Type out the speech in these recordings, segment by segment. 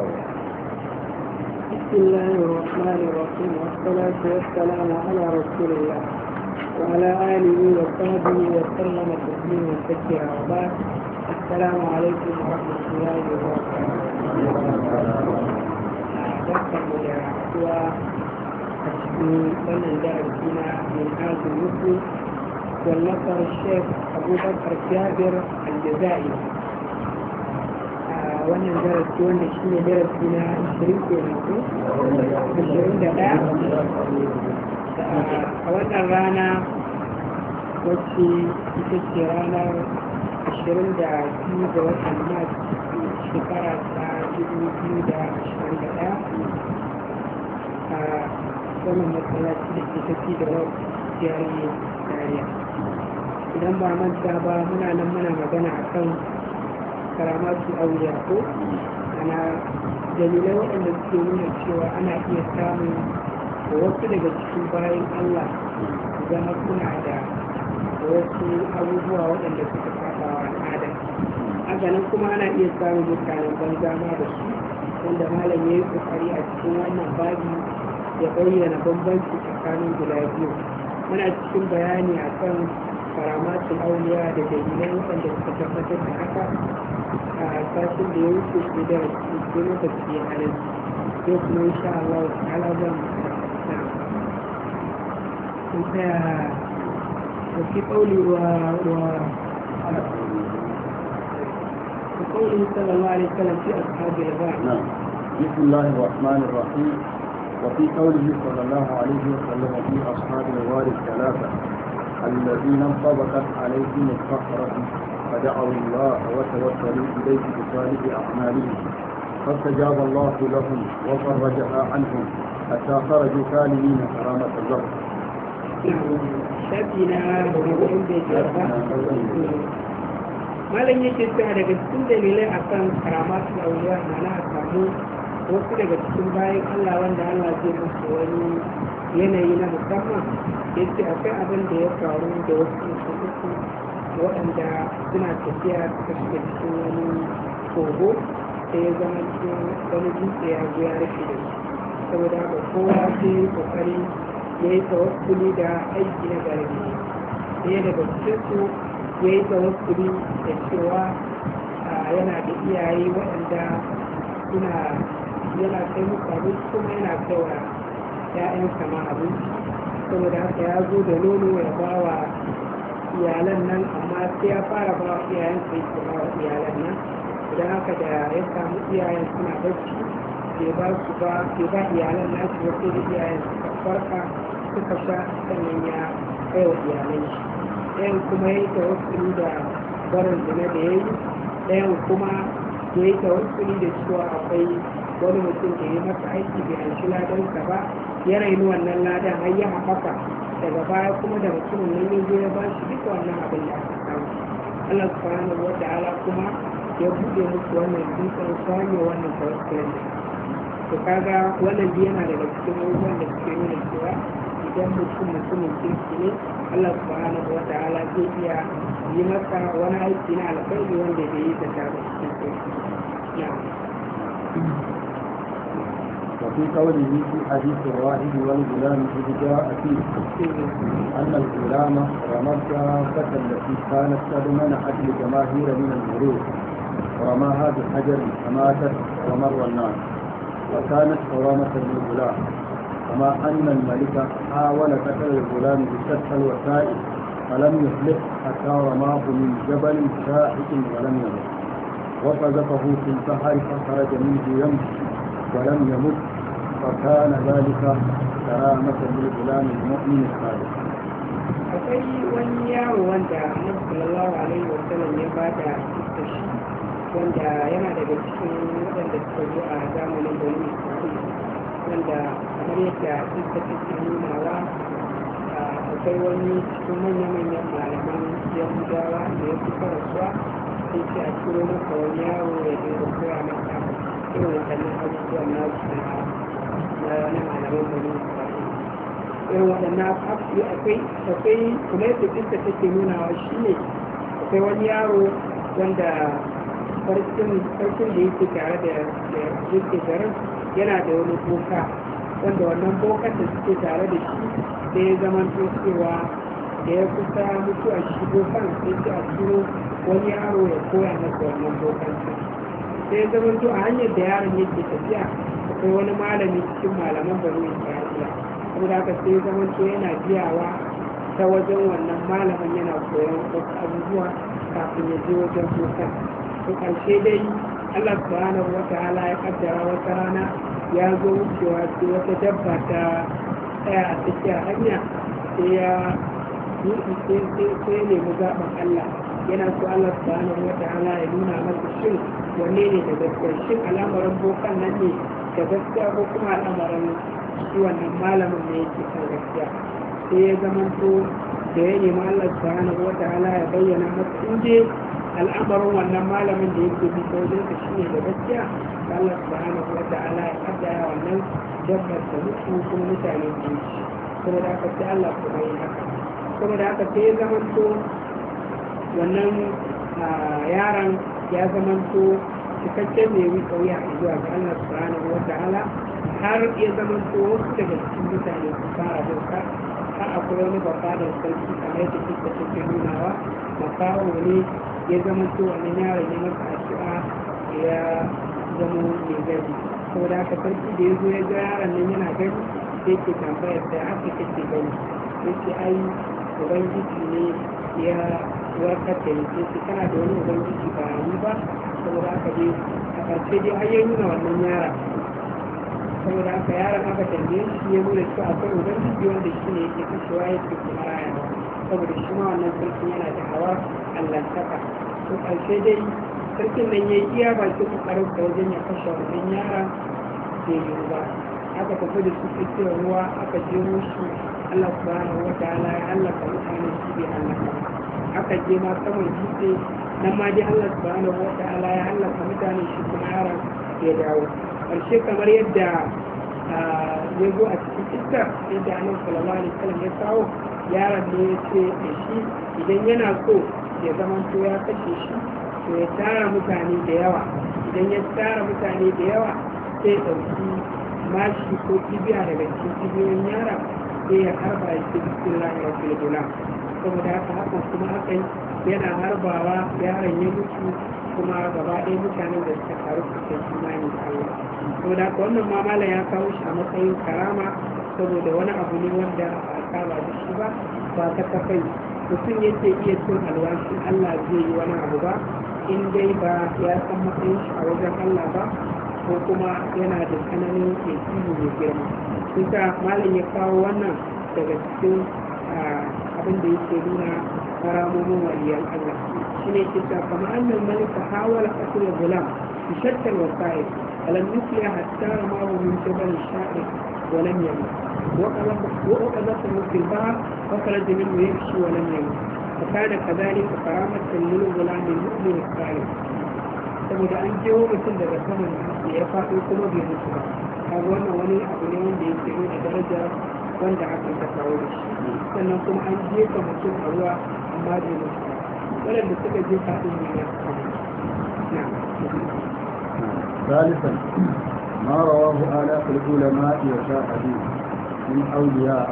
بسم الله الرحمن الرحيم والصلاة والسلام على رسول الله وعلى آله وصحبه وسلم تسليما كثيرا وبعد السلام عليكم ورحمة الله وبركاته. barkanmu da haɗuwa a cikin wannan darasina min hajji muslim wallafar shek abubakar jabir aljaza'i a wannan darasi wanda shi ne darasi na 20 kenan ko 21 a wannan rana wacce ita ce ranar 22 ga watan mars shekara ta 2021 a wannan matsalaci da ke tafi da jari dariya. Idan ba manta ba muna nan muna magana a kan karamatu auliya ko ana dalilai waɗanda suke nuna cewa ana iya samun wasu daga cikin bayan Allah zama suna da wasu abubuwa waɗanda suka faɗa wa al'ada. Haka nan kuma ana iya samun mutanen banza ma da su wanda malam ya yi kokari a cikin wannan babi ya bayyana bambanci tsakanin guda biyu. Muna cikin bayani a kan karamatul auliya da dalilai waɗanda suka tabbatar da haka a sashen da ya wuce su da su lokaci ya halin yau kuma insha Allah ta'ala za mu tsaya sun tsaya da fi ƙauli وقوله صلى الله عليه وسلم في أصحاب الغار. نعم. بسم الله الرحمن الرحيم. وفي قوله صلى الله عليه وسلم في أصحاب الغار الثلاثة الذين انطبقت عليهم الصخرة فدعوا الله وتوكلوا إليه بصالح أعمالهم فاستجاب الله لهم وفرجها عنهم حتى خرجوا سالمين كرامة الزهر. malam yake cewa daga cikin dalilai akan karamatu auliya mana a samu wasu daga cikin bayan Allah wanda Allah zai musu wani yanayi na musamman yace akwai abin da ya faru da wasu uku waɗanda suna tafiya suka shiga cikin wani kogo sai ya zama cikin wani dutse ya zo ya rufe da su saboda haka kowa sai ya kokari ya yi tawassuli da aiki na garbi ɗaya daga cikin su ya yi tawassuli da cewa yana da iyaye waɗanda yana kai musu abinci kuma yana kai wa ‘ya'yansa ma abinci saboda haka ya zo da nono ya ba wa iyalan nan amma sai ya fara ba wa iyayensa yake ba wa iyalan nan idan haka da ya samu iyayen suna bacci bai ba iyalan nasu wasu da iyayen suka farka suka sha sannan ya kai wa iyalan shi ɗayan kuma ya yi tawassuli da barin zina da ya yi ɗayan kuma ya yi tawassuli da cewa akwai wani mutum da ya masa aiki bai anshi ladansa ba ya raini wannan ladan har ya haɓaka daga baya kuma da mutumin nan ya zo ya ba shi duka wannan abin da aka samu Allah subhanahu wa ta'ala kuma ya buɗe musu wannan dutsen kwanye wannan tawassulin to kaga wannan yana daga cikin abubuwan da suke nuna cewa idan mutumin kirki ne Allah subhanahu wa ta'ala zai iya yi masa wani aiki na alkhairi wanda bai yi ta tare cikin kirki. وفي قوله في حديث الراهب والغلام إذ جاء فيه أن الغلام رمى الدابة التي كانت قد منحت لجماهير من الملوك ورماها بحجر فماتت ومر الناس وكانت حرامة للغلام كما أن الملك حاول قتل الغلام بشتى الوسائل فلم يفلح حتى رماه من جبل شاحق ولم يمت وقذفه في البحر فخرج منه يمشي ولم يمت فكان ذلك كرامة للغلام المؤمن الصالح. akwai wani yaro wanda annabi sallallahu alaihi wa sallam ya bada shi wanda yana daga cikin waɗanda suka zo a zamanin bani Isra'ila wanda kamar yadda suka take nunawa akwai wani cikin manya-manyan malaman yahudawa da ya kusa rasuwa sai ce a ciro masa wani yaro ya dinga koya masa irin waɗannan abubuwan nasu na malaman bani Isra'ila irin waɗannan akwai kuma yadda ɗinka take nunawa shi ne akwai wani yaro wanda farkin da yake tare da yake garin yana da wani boka wanda wannan bokan da suke tare da shi sai ya zama cewa da ya kusa mutu a shi bokan sai ce a turo wani yaro ya koya masa wannan bokan sai ya zama a hanyar da yaron yake tafiya akwai wani malami cikin malaman baro isra'ila saboda haka sai ya zama yana biyawa ta wajen wannan malamin yana koyon wasu abubuwa kafin ya je wajen bokan to ƙarshe dai Allah subhanahu wa ta'ala ya kaddara wata rana ya zo wucewa sai wata dabba ta tsaya a tsakiyar hanya sai ya nemi zaɓen Allah yana so Allah subhanahu wa ta'ala ya nuna masa shin wanne ne da gaskiya shin al'amarin bokan nan ne da gaskiya ko kuma al'amarin shi wannan malamin ne yake kan gaskiya sai ya zamanto da ya nemi Allah subhanahu wa ta'ala ya bayyana masa inda al'amarin wannan malamin da yake bi ta wajen ka shine da gaskiya Allah subhanahu wa ta'ala ya kaddara wannan dabbar da mutu kuma mutane su yi saboda haka sai Allah kuma yi haka saboda haka sai ya zamanto wannan yaron ya zamanto cikakken mai yi kauya a zuwa ga Allah subhanahu wa ta'ala har ya zamanto wasu daga cikin mutane su fara bauta har akwai wani babba da sarki kamar yadda kika take nunawa makawo ne ya zama to wannan yaron ya masa addu'a ya zama mai gani saboda haka sarki da ya zo ya ga yaron nan yana gani sai ke tambayar da haka kake gani yace ai ubangiji ne ya warkar da ni sai kana da wani ubangiji ba ni ba saboda haka dai a ƙarshe dai har ya nuna wannan yaron saboda haka yaron aka tambaye shi ya nuna cewa akwai ubangiji wanda shi ne yake kashewa yake kuma rayawa saboda shi ma wannan sarkin yana da hawa allantaka to ƙarshe dai sarkin nan ya yi iya bakin kokarin da wajen ya kashe wannan yara bai yi ba aka tafi da su cikin ruwa aka je mushi Allah subhanahu wa ta'ala ya hallaka mutane shi bai hallaka aka je ma saman dutse nan ma dai Allah subhanahu wa ta'ala ya hallaka mutane shi kuma yaran ya dawo ƙarshe kamar yadda ya zo a cikin iskar yadda annabi sallallahu alaihi wasallam ya kawo yaron ne ya ce da shi idan yana so ya zama to ya kashe shi to ya tara mutane da yawa idan ya tara mutane da yawa sai ɗauki mashi ko kibiya daga cikin kibiyoyin yara sai ya harba shi bismillahi rabbil gulam saboda haka hakan kuma hakan yana harbawa yaron ya mutu kuma gaba ɗaya mutanen da suka taru su kai imani da Allah saboda haka wannan ma malam ya kawo shi a matsayin karama saboda wani abu ne wanda ba a saba da shi ba ba ta kafai mutum yake iya cin alwashin Allah zai yi wani abu ba in dai ba ya san matsayin shi a wajen Allah ba ko kuma yana da tsananin yakini mai girma kusa malam ya kawo wannan daga cikin abin da yake nuna karamomin waliyan Allah shine kisa kamar annal malika hawala qatl gulam bi shatta al-wasa'il alam yusliha hatta ramahu min jabal sha'ir wa lam yamut وقذفه في البحر فخرج منه يمشي ولم يمت فكان كذلك كرامة للغلام المؤمن الصالح saboda an je mutum daga saman da ya faɗo kuma bai mutu ba kaga wannan wani abu ne wanda yake nuna daraja wanda aka ta kawo da shi sannan kuma an jefa mutum a ruwa amma bai mutu ba waɗanda suka jefa ɗin ne ya samu ثالثا ما رواه آلاف العلماء وشاهدوه من أولياء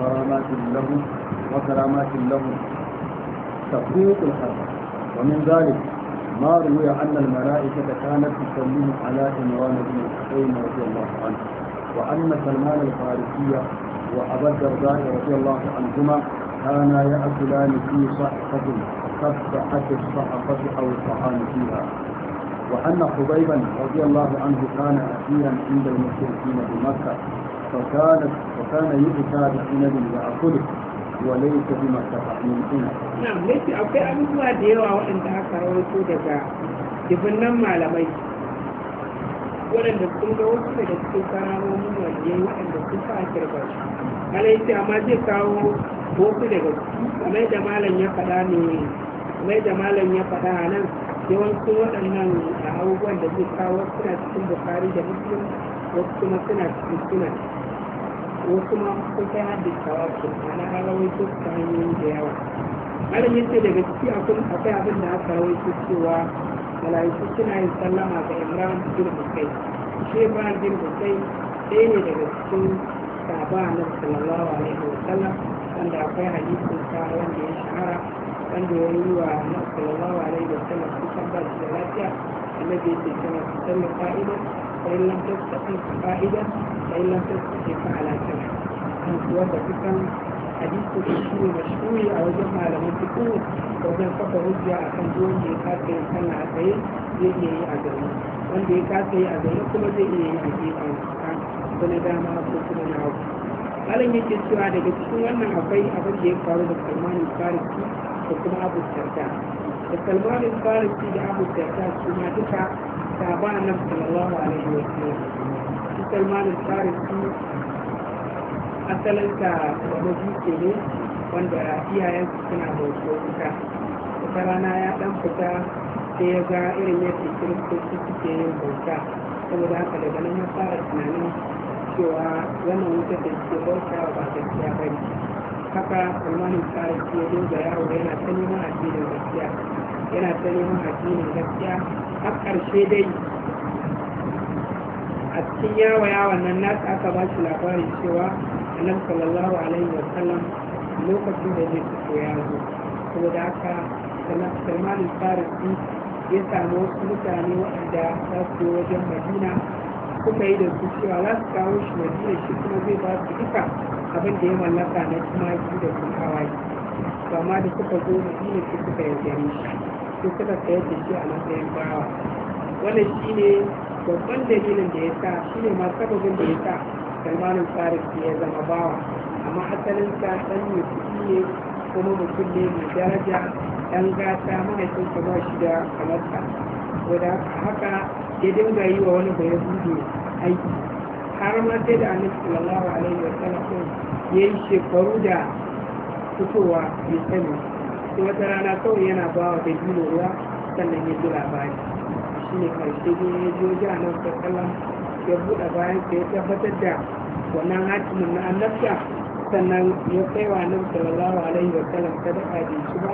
وكرامات لهم تفوق الحرب ومن ذلك ما روي أن الملائكة كانت تسلم على عمران بن الحسين رضي الله عنه وأن سلمان الفارسي وأبا الدرداء رضي الله عنهما كانا يأكلان في صحفة فتفتحت الصحفة أو الطعام فيها وأن حبيبا رضي الله عنه كان أسيرا عند المشركين بمكة وكان يؤتى بعنب يأكله وليس بمكة من عنب. نعم ليس أوكي أبوها ديوا وإن ذاك رويته دجا جبنا malamai waɗanda sun ga wasu daga cikin karamomin waliyai waɗanda sun sa kirba shi malaiti amma zai kawo wasu daga kamar da malam ya faɗa ne kamar da malam ya faɗa a nan yawancin waɗannan abubuwan da zai kawo suna cikin bukari da muslim wasu kuma suna cikin sunan wasu ma sun kai haddasawa su ana an rawaito su ta hanyoyi da yawa malam ya ce daga ciki akwai abin da aka rawaito cewa malaiku suna yin sallama ga Imran bin Husayn. Shi Imran bin Husayn ɗaya ne daga cikin sahaba Annabi sallallahu alaihi wa sallam, wanda akwai hadisin sa wanda ya shahara, wanda ya yi wa Annabi sallallahu alaihi wa sallam kusan ba shi da lafiya. Annabi ya ce kana sallu qa'idan fa in lam tastati qa'idan fa in lam tastati fa ala janb. Wanda kusan hadisi da shi ne mashhuri a wajen malaman fiqh wajen kafa hujja akan duk wanda ya kasa yin sallah a tsaye zai iya yi a zaune, wanda ya kasa yi a zaune kuma zai iya yi a gefen ko na dama ko kuma na hagu. Malam yake cewa daga cikin wannan akwai abin da ya faru da Salman al-Farisi da kuma Abu Darda. Da Salman al-Farisi da Abu Darda su ma duka sahaba Annabi sallallahu alaihi wa sallam. Shi Salman al-Farisi asalinsa majusi ne wanda iyayensu suna bautar wuta. Wata rana ya dan fita sai ya ga irin yadda kiristoci suke yin bauta, saboda haka daga nan ya fara tunanin cewa wannan wutar da suke bauta ba gaskiya ba ne. Haka Salmanin Farisi ya dinga yawo yana ta neman addinin gaskiya, yana ta neman addinin gaskiya har ƙarshe dai a cikin yawon nan nasa aka ba shi labarin cewa Annabi sallallahu alaihi wa sallam lokacin da zai fito ya zo. Saboda haka Salman al-Farisi ya samu wasu mutane waɗanda za su yi wajen Madina, suka yi da su cewa za su kawo shi Madina, shi kuma zai ba su duka abin da ya mallaka na tumaki da kuma awaki. Amma da suka zo Madina sai suka yaudare shi, sai suka sayar da shi a matsayin bawa. Wannan shi ne babban dalilin da ya sa, shi ne ma sababin da ya sa Salman al-Farisi ya zama bawa. Amma asalin sa ɗan mai kuɗi ne kuma mutum ne mai daraja, ɗan gata, mahaifinsa ba shi da kamarsa. Wadda haka ya dinga yi wa wani bai hudu aiki, har ma sai da Annabi sallallahu alaihi wa sallam ya yi shekaru da fitowa ya sani. Sai wata rana kawai yana ba wa dabino ruwa sannan ya ji labari. Shi ne karshe ne ya ji wajen Annabi sallallahu alaihi wa sallam ya buɗe bayan ya tabbatar da wannan hatimin na annabta, sannan ya kai wa Annabi sallallahu alaihi wa sallam sadaka bai ci ba,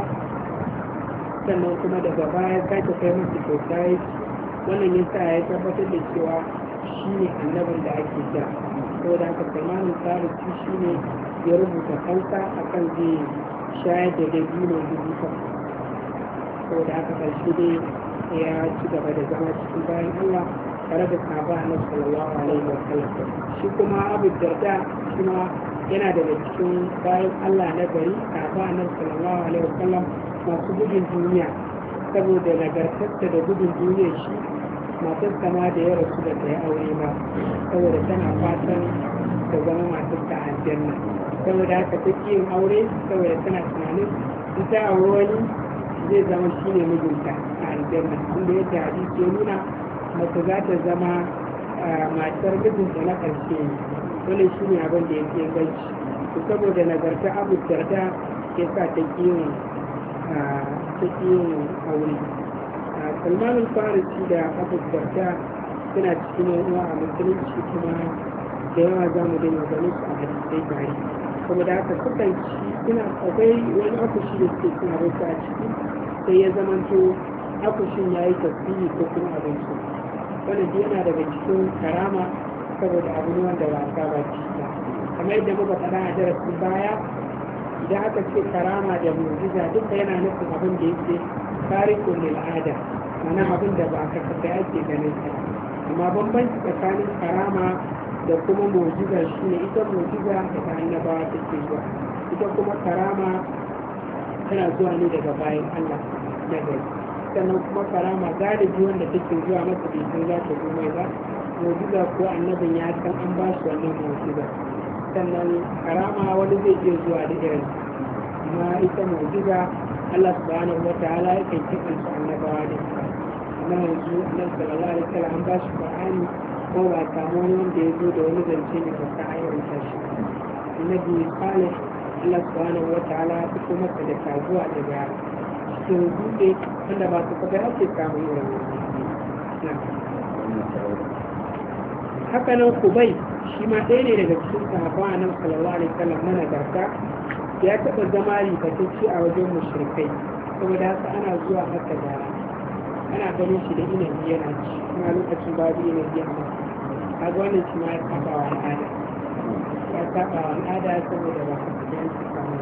sannan kuma daga baya sake kai masa kyauta ya ci. Wannan ya sa ya tabbatar da cewa shi ne annabin da ake kira. Saboda haka Salman al-Farisi shi ne ya rubuta kansa akan zai shayar da dabino 1000. Saboda haka karshe dai ya ci gaba da zama cikin bayan Allah tare da sahaba Annabi sallallahu alaihi wa sallam. Shi kuma Abu Darda shi ma yana daga cikin bayan Allah na gari, sahaba Annabi sallallahu alaihi wa sallam masu gudun duniya. Saboda nagartarsa da gudun duniya shi, matarsa ma da ya rasu da ta yi aure ba, saboda tana fatan ta zama matarsa a aljanna. Saboda haka ta yin aure saboda tana tunanin ita aure wani zai zama shi ne mijinta a aljanna, inda yadda hadisi ya nuna mace za ta zama matar mijinta na ƙarshe ne. Wannan shi ne abin da ya fi inganci. Saboda nagarta Abu Darda ya sa ta yin aure. Salman al-Farisi da Abu Darda suna cikin uwa a musulunci, kuma da yawa za mu dinga ganin su a hadisai tare. Saboda haka sukan ci suna akwai wani akushi da suke cin abinci a ciki, sai ya zamanto akushin ya yi tasiri ko kuma abinci. Wannan yana daga cikin karama, saboda abu ne wanda ba a saba ci ba. Kamar yadda muka faɗa a darasin baya, idan aka ce karama da mu'jiza duka yana nufin abin da yake tarikun lil'ada, mana abin da ba ka kasai ake ganin sa. Amma bambanci tsakanin karama da kuma mu'jiza shi ne, ita mu'jiza daga annabawa take zuwa, ita kuma karama tana zuwa ne daga bayan Allah na gari. Sannan kuma karama galibi wanda take zuwa masa bai san za ta zo mai ba, mu'jiza ko annabin ya san an ba shi wannan mu'jiza. Sannan karama wani zai iya zuwa da irin, amma ita mu'jiza Allah subhanahu wa ta'ala yakan kibanta annabawa da ita. Amma yanzu Annabi sallallahu alaihi wasallam an ba shi Qur'ani, ko ba samu wani wanda ya zo da wani zance ne ba ta ayyukan tashi. Annabi Salih Allah subhanahu wa ta'ala ya fito masa da taguwa daga cikin dutse wanda ba su kaga ake samun irin wannan. Haka nan Kubai shi ma ɗaya ne daga cikin sahabban Annabi sallallahu alaihi wasallam na nagarta, ya taɓa zama ribatacce a wajen mushrikai. Saboda haka ana zuwa haka da ana ganin shi da inabi yana ci kuma lokacin babu inabi a masa kaga wannan shi ma ya saba wa al'ada saboda ba ka fitan su samu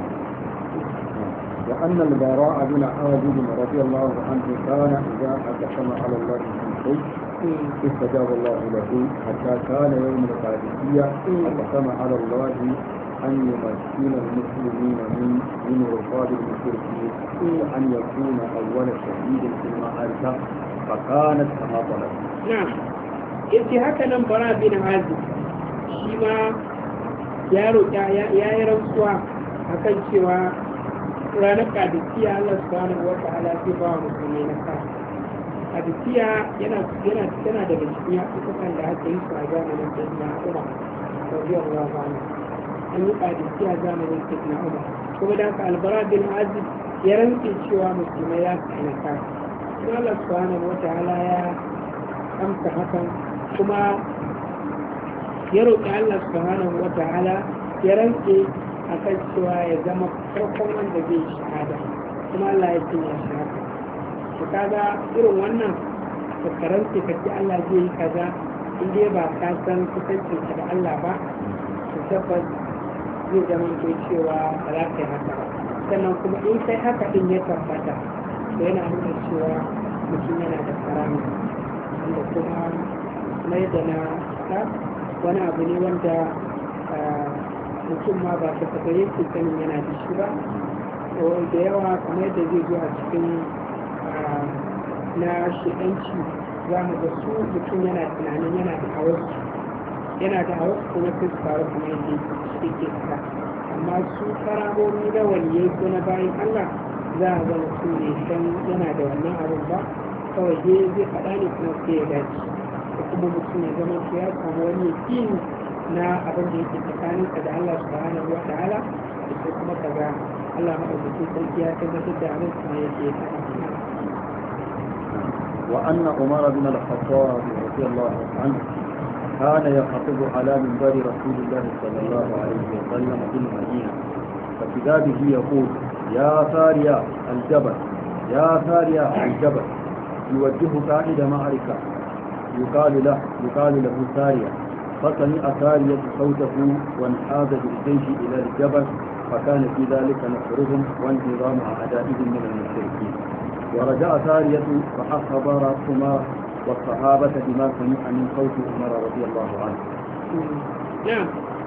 وأن البراء بن عازب رضي الله عنه كان إذا أقسم على الله من شيء استجاب الله له حتى كان يوم القادسية أقسم على الله أن يمكن المسلمين من رقاب المشركين وأن يكون أول شهيد في المعركة فكانت كما طلب. نعم. إنت هكذا براء بن عازب شيما يا رسول akan cewa ranar kadisiya Allah subhanahu wa ta'ala zai ba wa musulmai nasara. Kadisiya yana daga cikin yaƙuƙan da aka yi su a zamanin Sayyidina Umar radiyallahu anhu. An yi kadisiya zamanin Sayyidina Umar. Kuma da haka Albara bin Azib ya rantse cewa musulmai ya su nasara. Kuma Allah subhanahu wa ta'ala ya amsa hakan kuma ya roƙi Allah subhanahu wa ta'ala ya rantse akan cewa ya zama farkon wanda zai shahada kuma Allah ya sanya shi haka to kaga irin wannan karkarance ka ce Allah zai yi kaza in dai ba ka san kusancin da Allah ba to tabbas zai zama to cewa ba za ka yi haka ba sannan kuma in kai haka din ya tabbata to yana nuna cewa mutum yana da karama wanda kuma mai da na wani abu ne wanda mutum ma ba ta taɓa yake sanin yana da shi ba da yawa kamar yadda zai zo a cikin na shiɗanci za mu ga su mutum yana tunanin yana da hawarsu kuma sai su faru kuma yadda yake fita amma su karamomi na waliyai ko na bayan Allah za a ga mutum ne san yana da wannan abin ba kawai dai zai faɗa ne kuma sai ya dace da kuma mutum ya zama ya samu wani yakini na abin da yake tsakaninka da Allah subhanahu wa ta'ala da sai kuma kaga Allah madaukakin sarki ya tabbatar da abin kuma yake وأن عمر بن الخطاب رضي الله عنه كان يخطب على منبر رسول الله صلى الله عليه وسلم في المدينة فكتابه يقول يا سارية الجبل يا سارية الجبل يوجه قائد معركة يقال له سارية فسمع سارية صوته وانحاز بالجيش إلى الجبل فكان في ذلك نصرهم وانتظام أعدائهم من المشركين ورجع سارية فأخبر عمر والصحابة بما سمع من صوت عمر رضي الله عنه. نعم.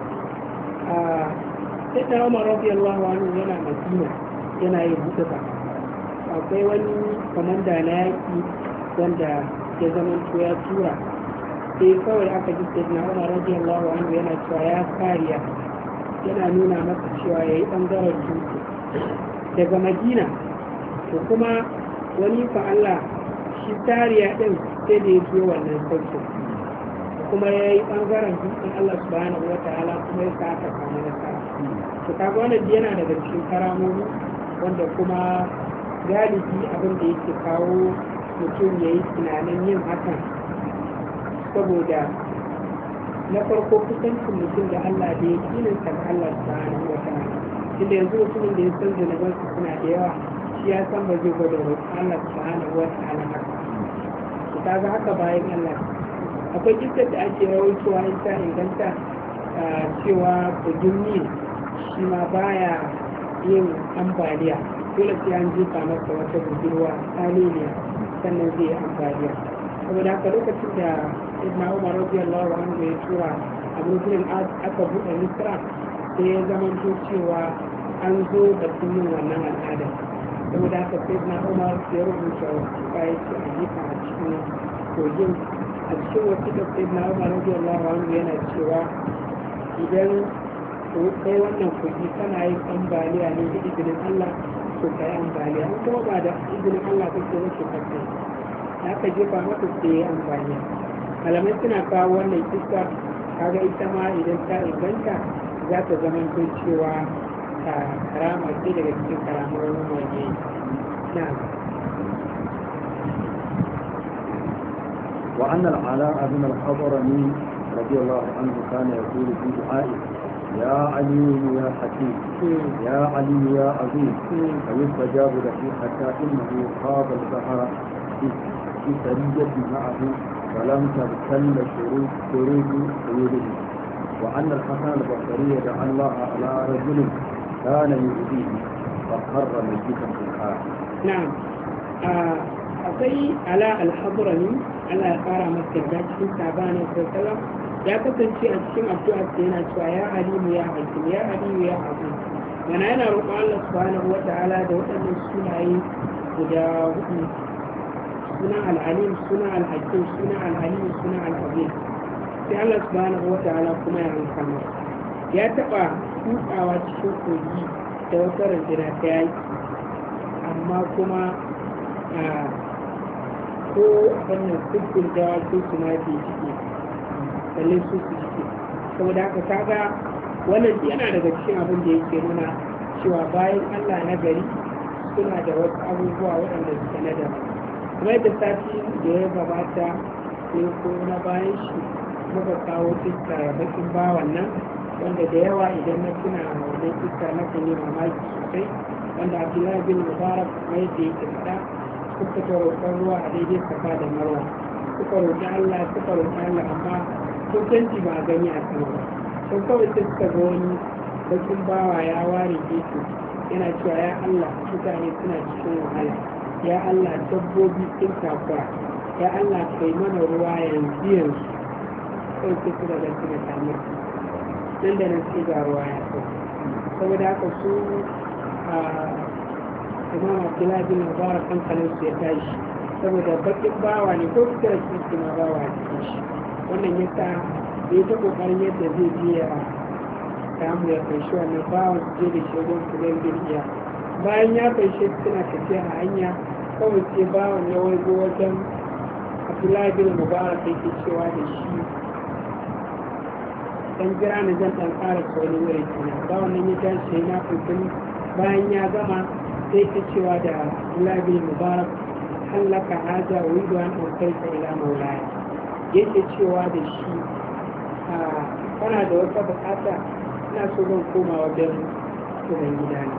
سيدنا عمر رضي الله عنه yana Madina yana yin hutuba akwai wani komanda na yaki wanda ya zama ya tura sai kawai aka ji sayyidina Umar radiyallahu anhu yana cewa ya kariya yana nuna masa cewa yayi bangaren dutse daga Madina to kuma wani fa Allah shi kariya din sai da ya biyo wannan sauki kuma yayi bangaren dutsen Allah subhanahu wataala kuma ya sa aka samu nasara to kaga wannan yana daga cikin karamomi wanda kuma galibi abin da yake kawo mutum yayi tunanin yin hakan saboda na farko kusancin mutum da Allah da ya kininsa ga Allah subhanahu wa ta'ala inda yanzu mutumin da ya san zunubansu suna da yawa shi ya san ba zai gwada roƙon Allah subhanahu wa ta'ala haka to kaga haka bayan Allah akwai kissar da ake rawaitowa in ta inganta cewa kogin Nil shi ma baya yin ambaliya dole sai an jefa masa wata budurwa tsaliliya sannan zai yi ambaliya saboda haka lokacin da ibn Umar radiyallahu anhu ya tura Abu Bakr aka buɗe Misra sai ya zamanto cewa an zo da yin wannan al'ada saboda haka sai ibn Umar ya rubuta wasiƙa ya ce a jefa a cikin kogin a cikin wasiƙar sai ibn Umar radiyallahu anhu yana cewa idan kai wannan kogi kana yin ambaliya ne da izinin Allah to kai ambaliya an kuma ba da izinin Allah kake wace kake aka jefa masa sai ya amfani malamai suna kawo wannan kisa kaga ita ma idan ta inganta za ta zama cewa ta karama ce daga cikin karamar wani na وأن العلاء بن الحضرمي رضي الله عنه كان يقول في دعائه يا علي يا حكيم يا علي يا عظيم فيستجاب له حتى إنه خاض البحر في سرية معه ولم تبتل شروط قيوده، وأن الحسن البصري دعا الله على رجل كان يؤذيه فقر ميتا في الحال. نعم. akwai ala alhadrami Allah ya fara masa da cikin sabani sallallahu ya kasance a cikin addu'a da yana cewa ya alimu ya hakim ya alimu ya hakim, mana yana roƙon Allah subhanahu wa ta'ala da waɗannan sunaye guda hudu, suna al-alim, suna al-hakim, suna al-alim, suna al-azim. sai Allah subhanahu wa ta'ala kuma ya ranka masa. Ya taɓa kutsawa cikin kogi da wata rundunar ta yaki, amma kuma ko wannan kuskure da su ma ke ciki balle su ciki, saboda haka kaga wannan yana daga cikin abin da yake nuna cewa bayan Allah na gari suna da wasu abubuwa waɗanda suke na da kuma yadda sati da ya gabata ne ko na bayan shi muka kawo fiska ya bakin bawan nan wanda da yawa idan na tuna wannan fiska na kan yi mamaki sosai, wanda Abdullahi bin Mubarak kuma yadda yake faɗa suka ta roƙon ruwa a daidai safa da marwa, suka roƙi Allah amma kusanci ba a gani a sama ba. Sun kawai sai suka ga wani bakin bawa ya ware gefe yana cewa ya Allah mutane suna cikin wahala, ya Allah dabbobi sun takura, ya Allah kai mana ruwa yanzu kawai sai suka ga suna samar nan da nan sai ga ruwa ya kai. Saboda haka su imam Abdullahi bin Mubarak hankalin su ya tashi, saboda bakin bawa ne ko fitar cikin ma bawa a cikin shi. Wannan ya sa ya ta kokarin yadda zai biya samu ya kai shi wannan bawan su je da shi wajen kulen birniya. Bayan ya kai shi suna tafiya a hanya, kawai sai bawan ya waigo wajen Abdullahi bin Mubarak yake cewa da shi dan jira na zan ɗan ƙara wani wuri kenan. Bawan nan ya tashi na fulfil, bayan ya gama sai ta cewa da Abdullahi bin Mubarak hallaka haja wa yidu an ɗaukarta ila maulaya, yake cewa da shi kana da wata bukata, ina so zan koma wajen tuban gidana.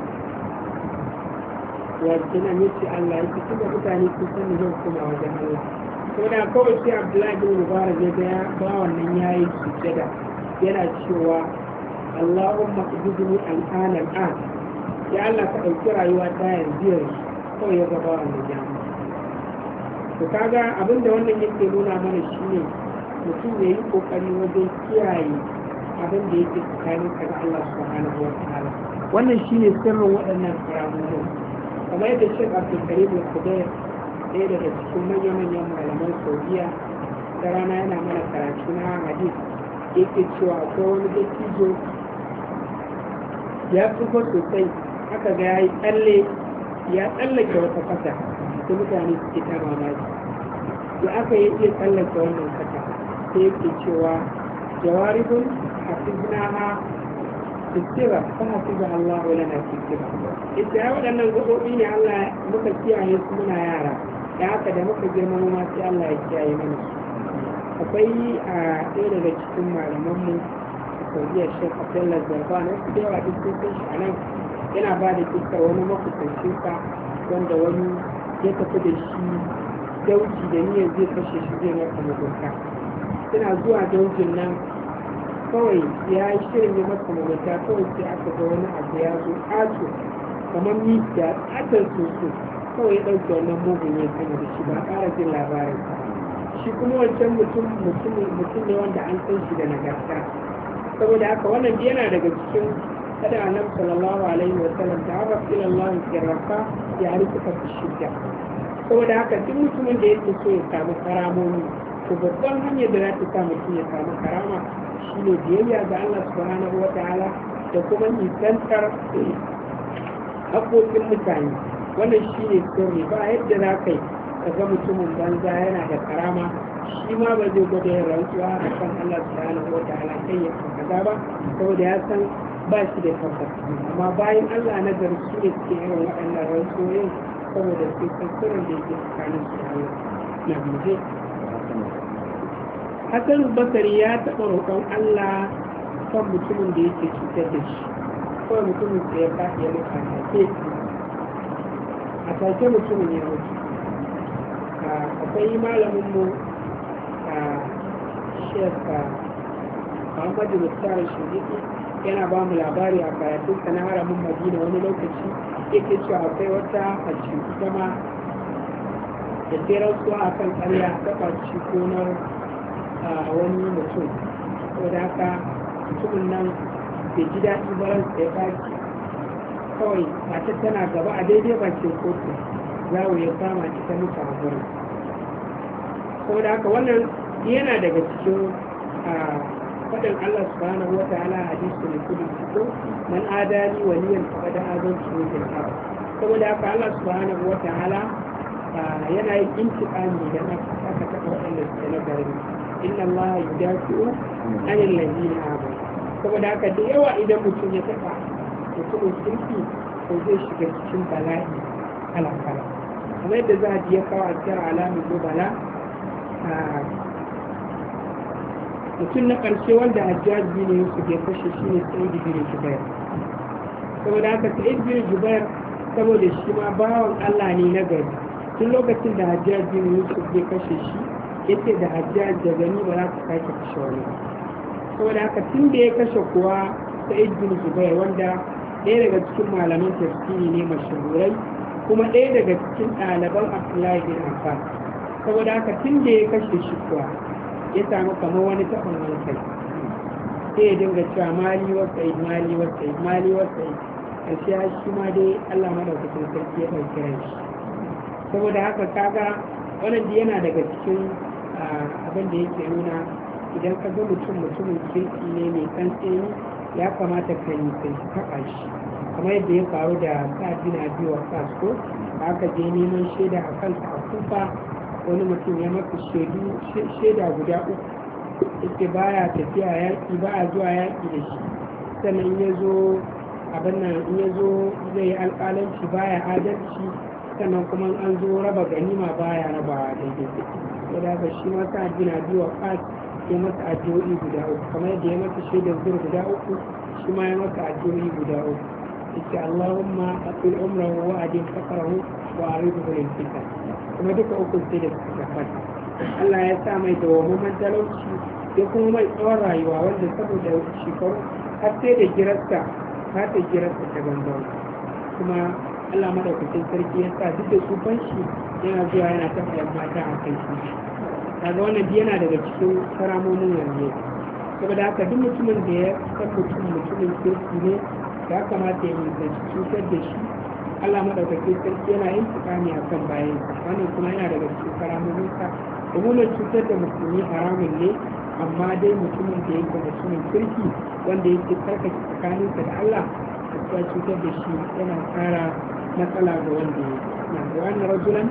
Wajen nan yace Allah yake tuba mutane sun sani zan koma wajen Allah. Saboda kawai sai Abdullahi bin Mubarak ya ga ba wannan yayi sujjada yana cewa Allahumma ijidni al'ana al'an, ya Allah ka ɗauki rayuwa ta yanzu kawai ya gaba wannan jami'a. To kaga abinda wannan yake nuna mana shine mutum ya yi kokari wajen kiyaye abin da yake tsakanin ka da Allah subhanahu wa ta'ala. Wannan shine sirrin waɗannan karamomin. Kamar yadda Sheikh Abdul Karim Al-Khudair, ɗaya daga cikin manya-manyan malaman Saudiya, ta rana yana mana karatu na hadith, yake cewa akwai wani dattijo ya tsufa sosai, aka ga ya tsallake wata kasa da mutane suke ta mamaki. Da aka yi iya tsallake wannan kasa sai yake cewa jawaribun hafiznaha fitira ta hafiza Allah wa lana fitira. Ita ya waɗannan gaɓoɓi ne Allah muka kiyaye su muna yara, da haka da muka girma ma sai Allah ya kiyaye mana su. Akwai a ɗaya daga cikin malamanmu a Saudiya, Sheikh Abdullah Zarban, wasu da yawa duk sun san shi a nan, yana ba da kisa wani makusancinsa wanda wani ya tafi da shi dauji da niyyar zai kashe shi zai masa mugunta. Suna zuwa daujin nan kawai ya yi shirin ya masa mugunta, kawai sai aka ga wani abu ya zo ƙato kamar mita ƙatar soso, kawai ya ɗauke wannan mugun ya sanya da shi ba ƙara jin labarin. Shi kuma wancan mutum ne wanda an san shi da nagarta. Saboda haka wannan yana daga cikin kada annabi sallallahu alaihi wa sallam ta'arraf ila Allah fi rafa ya rika fi shidda. Saboda haka duk mutumin da yake so ya samu karamomi, to babban hanyar da za ta sa mutum ya samu karama shine biyayya ga Allah subhanahu wa ta'ala da kuma nisantar haƙoƙin mutane. Wannan shine sirri. Ba yadda za ka yi ka ga mutumin banza yana da karama, shi ma ba zai gwada yin rantsuwa a kan Allah subhanahu wa ta'ala kai ya kaza ba, saboda ya san ba shi da tabbas. Amma bayan Allah na gari su ne suke irin waɗannan rantsuwoyin saboda su san sirrin da yake tsakanin su da Allah. Na buje Hassan Basari ya taɓa roƙon Allah kan mutumin da yake cutar da shi, kawai mutumin da ya faɗi ya mutu a take mutumin ya mutu. akwai malaminmu a shekka Muhammadu Mustapha Shiriki yana ba mu labari a karatunsa na haramin Madina wani lokaci yake cewa akwai wata mace ita ma da tseren suwa a kan ƙarya ta ɓaci gonar wani mutum, saboda haka mutumin nan bai ji daɗi baransa ya ɓaci kawai matar tana gaba a daidai bakin kotu zawo ya kama ta mutu a gurin. Saboda haka wannan yana daga cikin faɗin Allah subhanahu wa ta'ala a hadisul qudsi ko man adani waliyan faqad azantu bil harb. Saboda haka Allah subhanahu wa ta'ala yana yin intiqami da aka taɓa waɗanda suke na garin inna Allah yudafi'u anil ladina amanu. Saboda haka da yawa idan mutum ya taɓa mutumin kirki ko zai shiga cikin bala'i kala-kala kamar yadda za a ya kawo a cikin alamun bala mutum na ƙarshe wanda hajjaji ne su ke kashe shi ne sa'id bin jubair. Saboda haka sa'id bin jubair saboda shi ma bawan Allah ne na gari, tun lokacin da hajjaji ne su ke kashe shi yace da hajjaji da gani ba za ka sake kashe wani ba. Saboda haka tun da ya kashe kuwa sa'id bin jubair wanda ɗaya daga cikin malaman tafsiri ne mashahurai kuma ɗaya daga cikin ɗaliban Abdullahi bin Abbas. Saboda haka tun da ya kashe shi kuwa ya samu kamar wani taɓin hankali sai ya dinga cewa mali wasai mali wasai mali wasai ƙarshe ya shi ma dai Allah madaukakin sarki ya ɗauki ran shi. Saboda haka kaga wannan yana daga cikin abin da yake nuna idan ka ga mutumin kirki ne mai tsantseni ya kamata ka yi kai taɓa shi kamar yadda ya faru da Sa'ad bin Abi Waqqas ko aka je neman shaida a kansa a Kufa wani mutum ya masa shaida guda uku yake baya tafiya yaƙi ba a zuwa yaƙi da shi, sannan ya zo abin nan in ya zo zai yi alƙalanci baya adalci, sannan kuma an zo raba ganima baya raba daidai. Saboda haka shi ma Sa'ad bin Abi Waqqas ya masa addu'o'i guda uku kamar yadda ya masa shaidar zuwa guda uku shi ma ya masa addu'o'i guda uku yake Allahumma atil umrahu wa adin fakarahu wa aridhu lil fitan, kuma duka uku sai da suka fata. Allah ya sa mai dawwammamen talauci ya kuma mai tsawon rayuwa wanda saboda shekaru har sai da girarsa ta gangan, kuma Allah madaukakin sarki ya sa duk da tsufan shi yana zuwa yana taɓa yan mata a kan shi. Kaga wannan yana daga cikin karamomin wanne. Saboda haka duk mutumin da ya san mutumin kirki ne ya kamata ya yi cutar da shi. Allah madaukakin sarki yana yin tsakani a kan bayan wannan kuma yana daga cikin karamomin sa. Umumin cutar da musulmi haramun ne, amma dai mutumin da yake mutumin kirki wanda yake tsarkake tsakaninsa da Allah ya cutar da shi yana kara matsala ga wanda ya na da wannan rajulan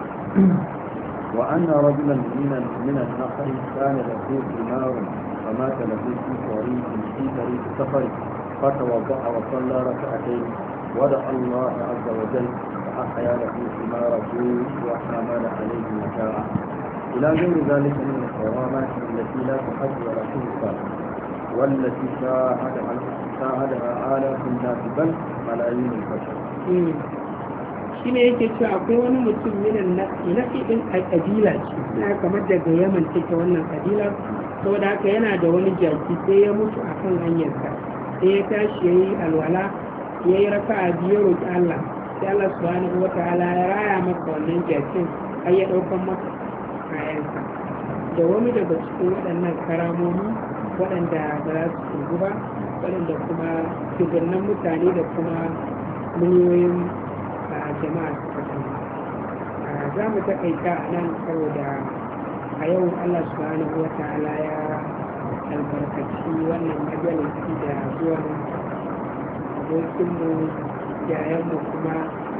وأن رجلا من النخل كان له ثمار فمات له في طريق سفر فتوضأ وصلى ركعتين ودعا الله عز وجل فأحيا له ثماره وحمل عليه متاعه إلى غير ذلك من الكرامات التي لا تحد ولا تنسى والتي شاهدها آلاف الناس بل ملايين البشر. shi ne yake cewa akwai wani mutum minan nafi ɗin a ƙabila ce na kamar daga yaman take wannan ƙabila, saboda haka yana da wani jaki sai ya mutu a kan hanyarsa sai ya tashi ya yi alwala ya yi raka a biyu roƙi Allah sai Allah subhanahu wa ta'ala ya raya masa wannan jakin har ya ɗaukan masa kayansa. Da wani daga cikin waɗannan karamomi waɗanda ba za su turgu ba, waɗanda kuma shugabannin mutane da kuma miliyoyin jama'a suka sani. Za mu taƙaita a nan saboda a yau Allah subhanahu wa ta'ala ya albarkaci wannan majalisi da zuwan abokinmu yayanmu kuma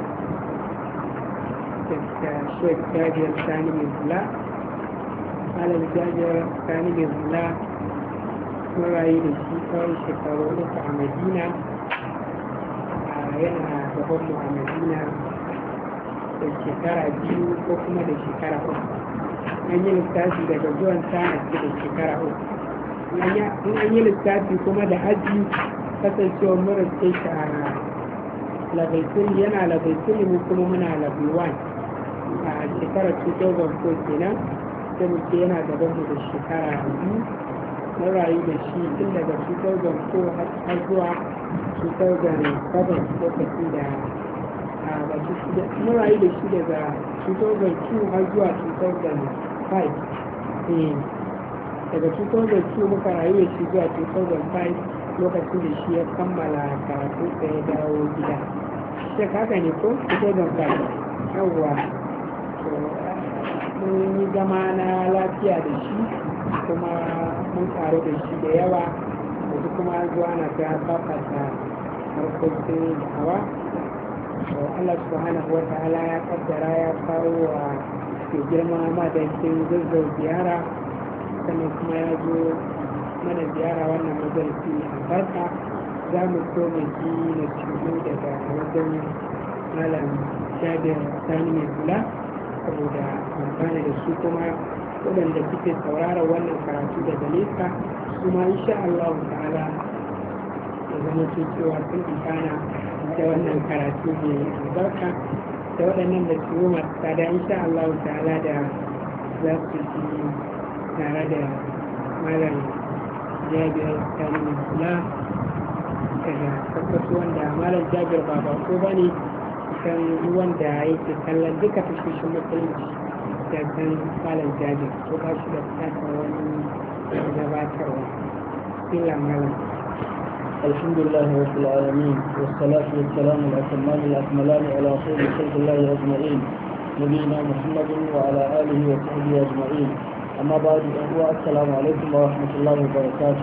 da Sheikh Jabir Sani mai hula. Malam Jabir Sani mai hula mun rayu da shi kawai shekaru uku a Madina, yana gabanmu a Madina da shekara 2 ko kuma da shekara 3. An yi lissafi daga zuwan ta da shekara 3. In an yi lissafi kuma da aji kasancewar murar ce shi a labaitul yana labaitul mu kuma muna labai 1 a shekarar 2004 kenan sai mu ce yana gaban mu da shekara biyu. Mun rayu da shi tun daga 2004 har zuwa 2007 lokacin da mun rayu da shi daga 2002 har zuwa 2005. Daga 2002 muka rayu da shi zuwa 2005 lokacin da shi ya kammala karatu da ya dawo gida. Shek haka ne ko 2005 yawwa. Mun yi zama na lafiya da shi kuma mun karu da shi da yawa, yanzu kuma zuwa na ta fafata harkokin hawa. Allah subhanahu wa ta'ala ya kaddara ya kawo wa ke girma madakin zazzau ziyara, sannan kuma ya zo mana ziyara wannan majalisi a barka. Za mu so mu ji na cikin daga wajen malam Jabir Sani mai kula saboda amfani da su kuma waɗanda suke saurara wannan karatu daga nesa su ma insha Allah ta'ala da zama cewa sun amfana da wannan karatu mai albarka, da waɗannan da su masu tsada insha Allah ta'ala da za su ji tare da malam Jabir Sani mai kula daga tabbasu, wanda malam Jabir ba ko ba ne kan wanda yake kallon duka tashoshin musulunci da kan malam Jabir ko ba shi da bukatar wani gabatarwa. Illa malam. الحمد لله رب العالمين والصلاة والسلام الأتمان الأكملان على خير خلق الله أجمعين نبينا محمد وعلى آله وصحبه أجمعين. أما بعد السلام عليكم ورحمة الله وبركاته.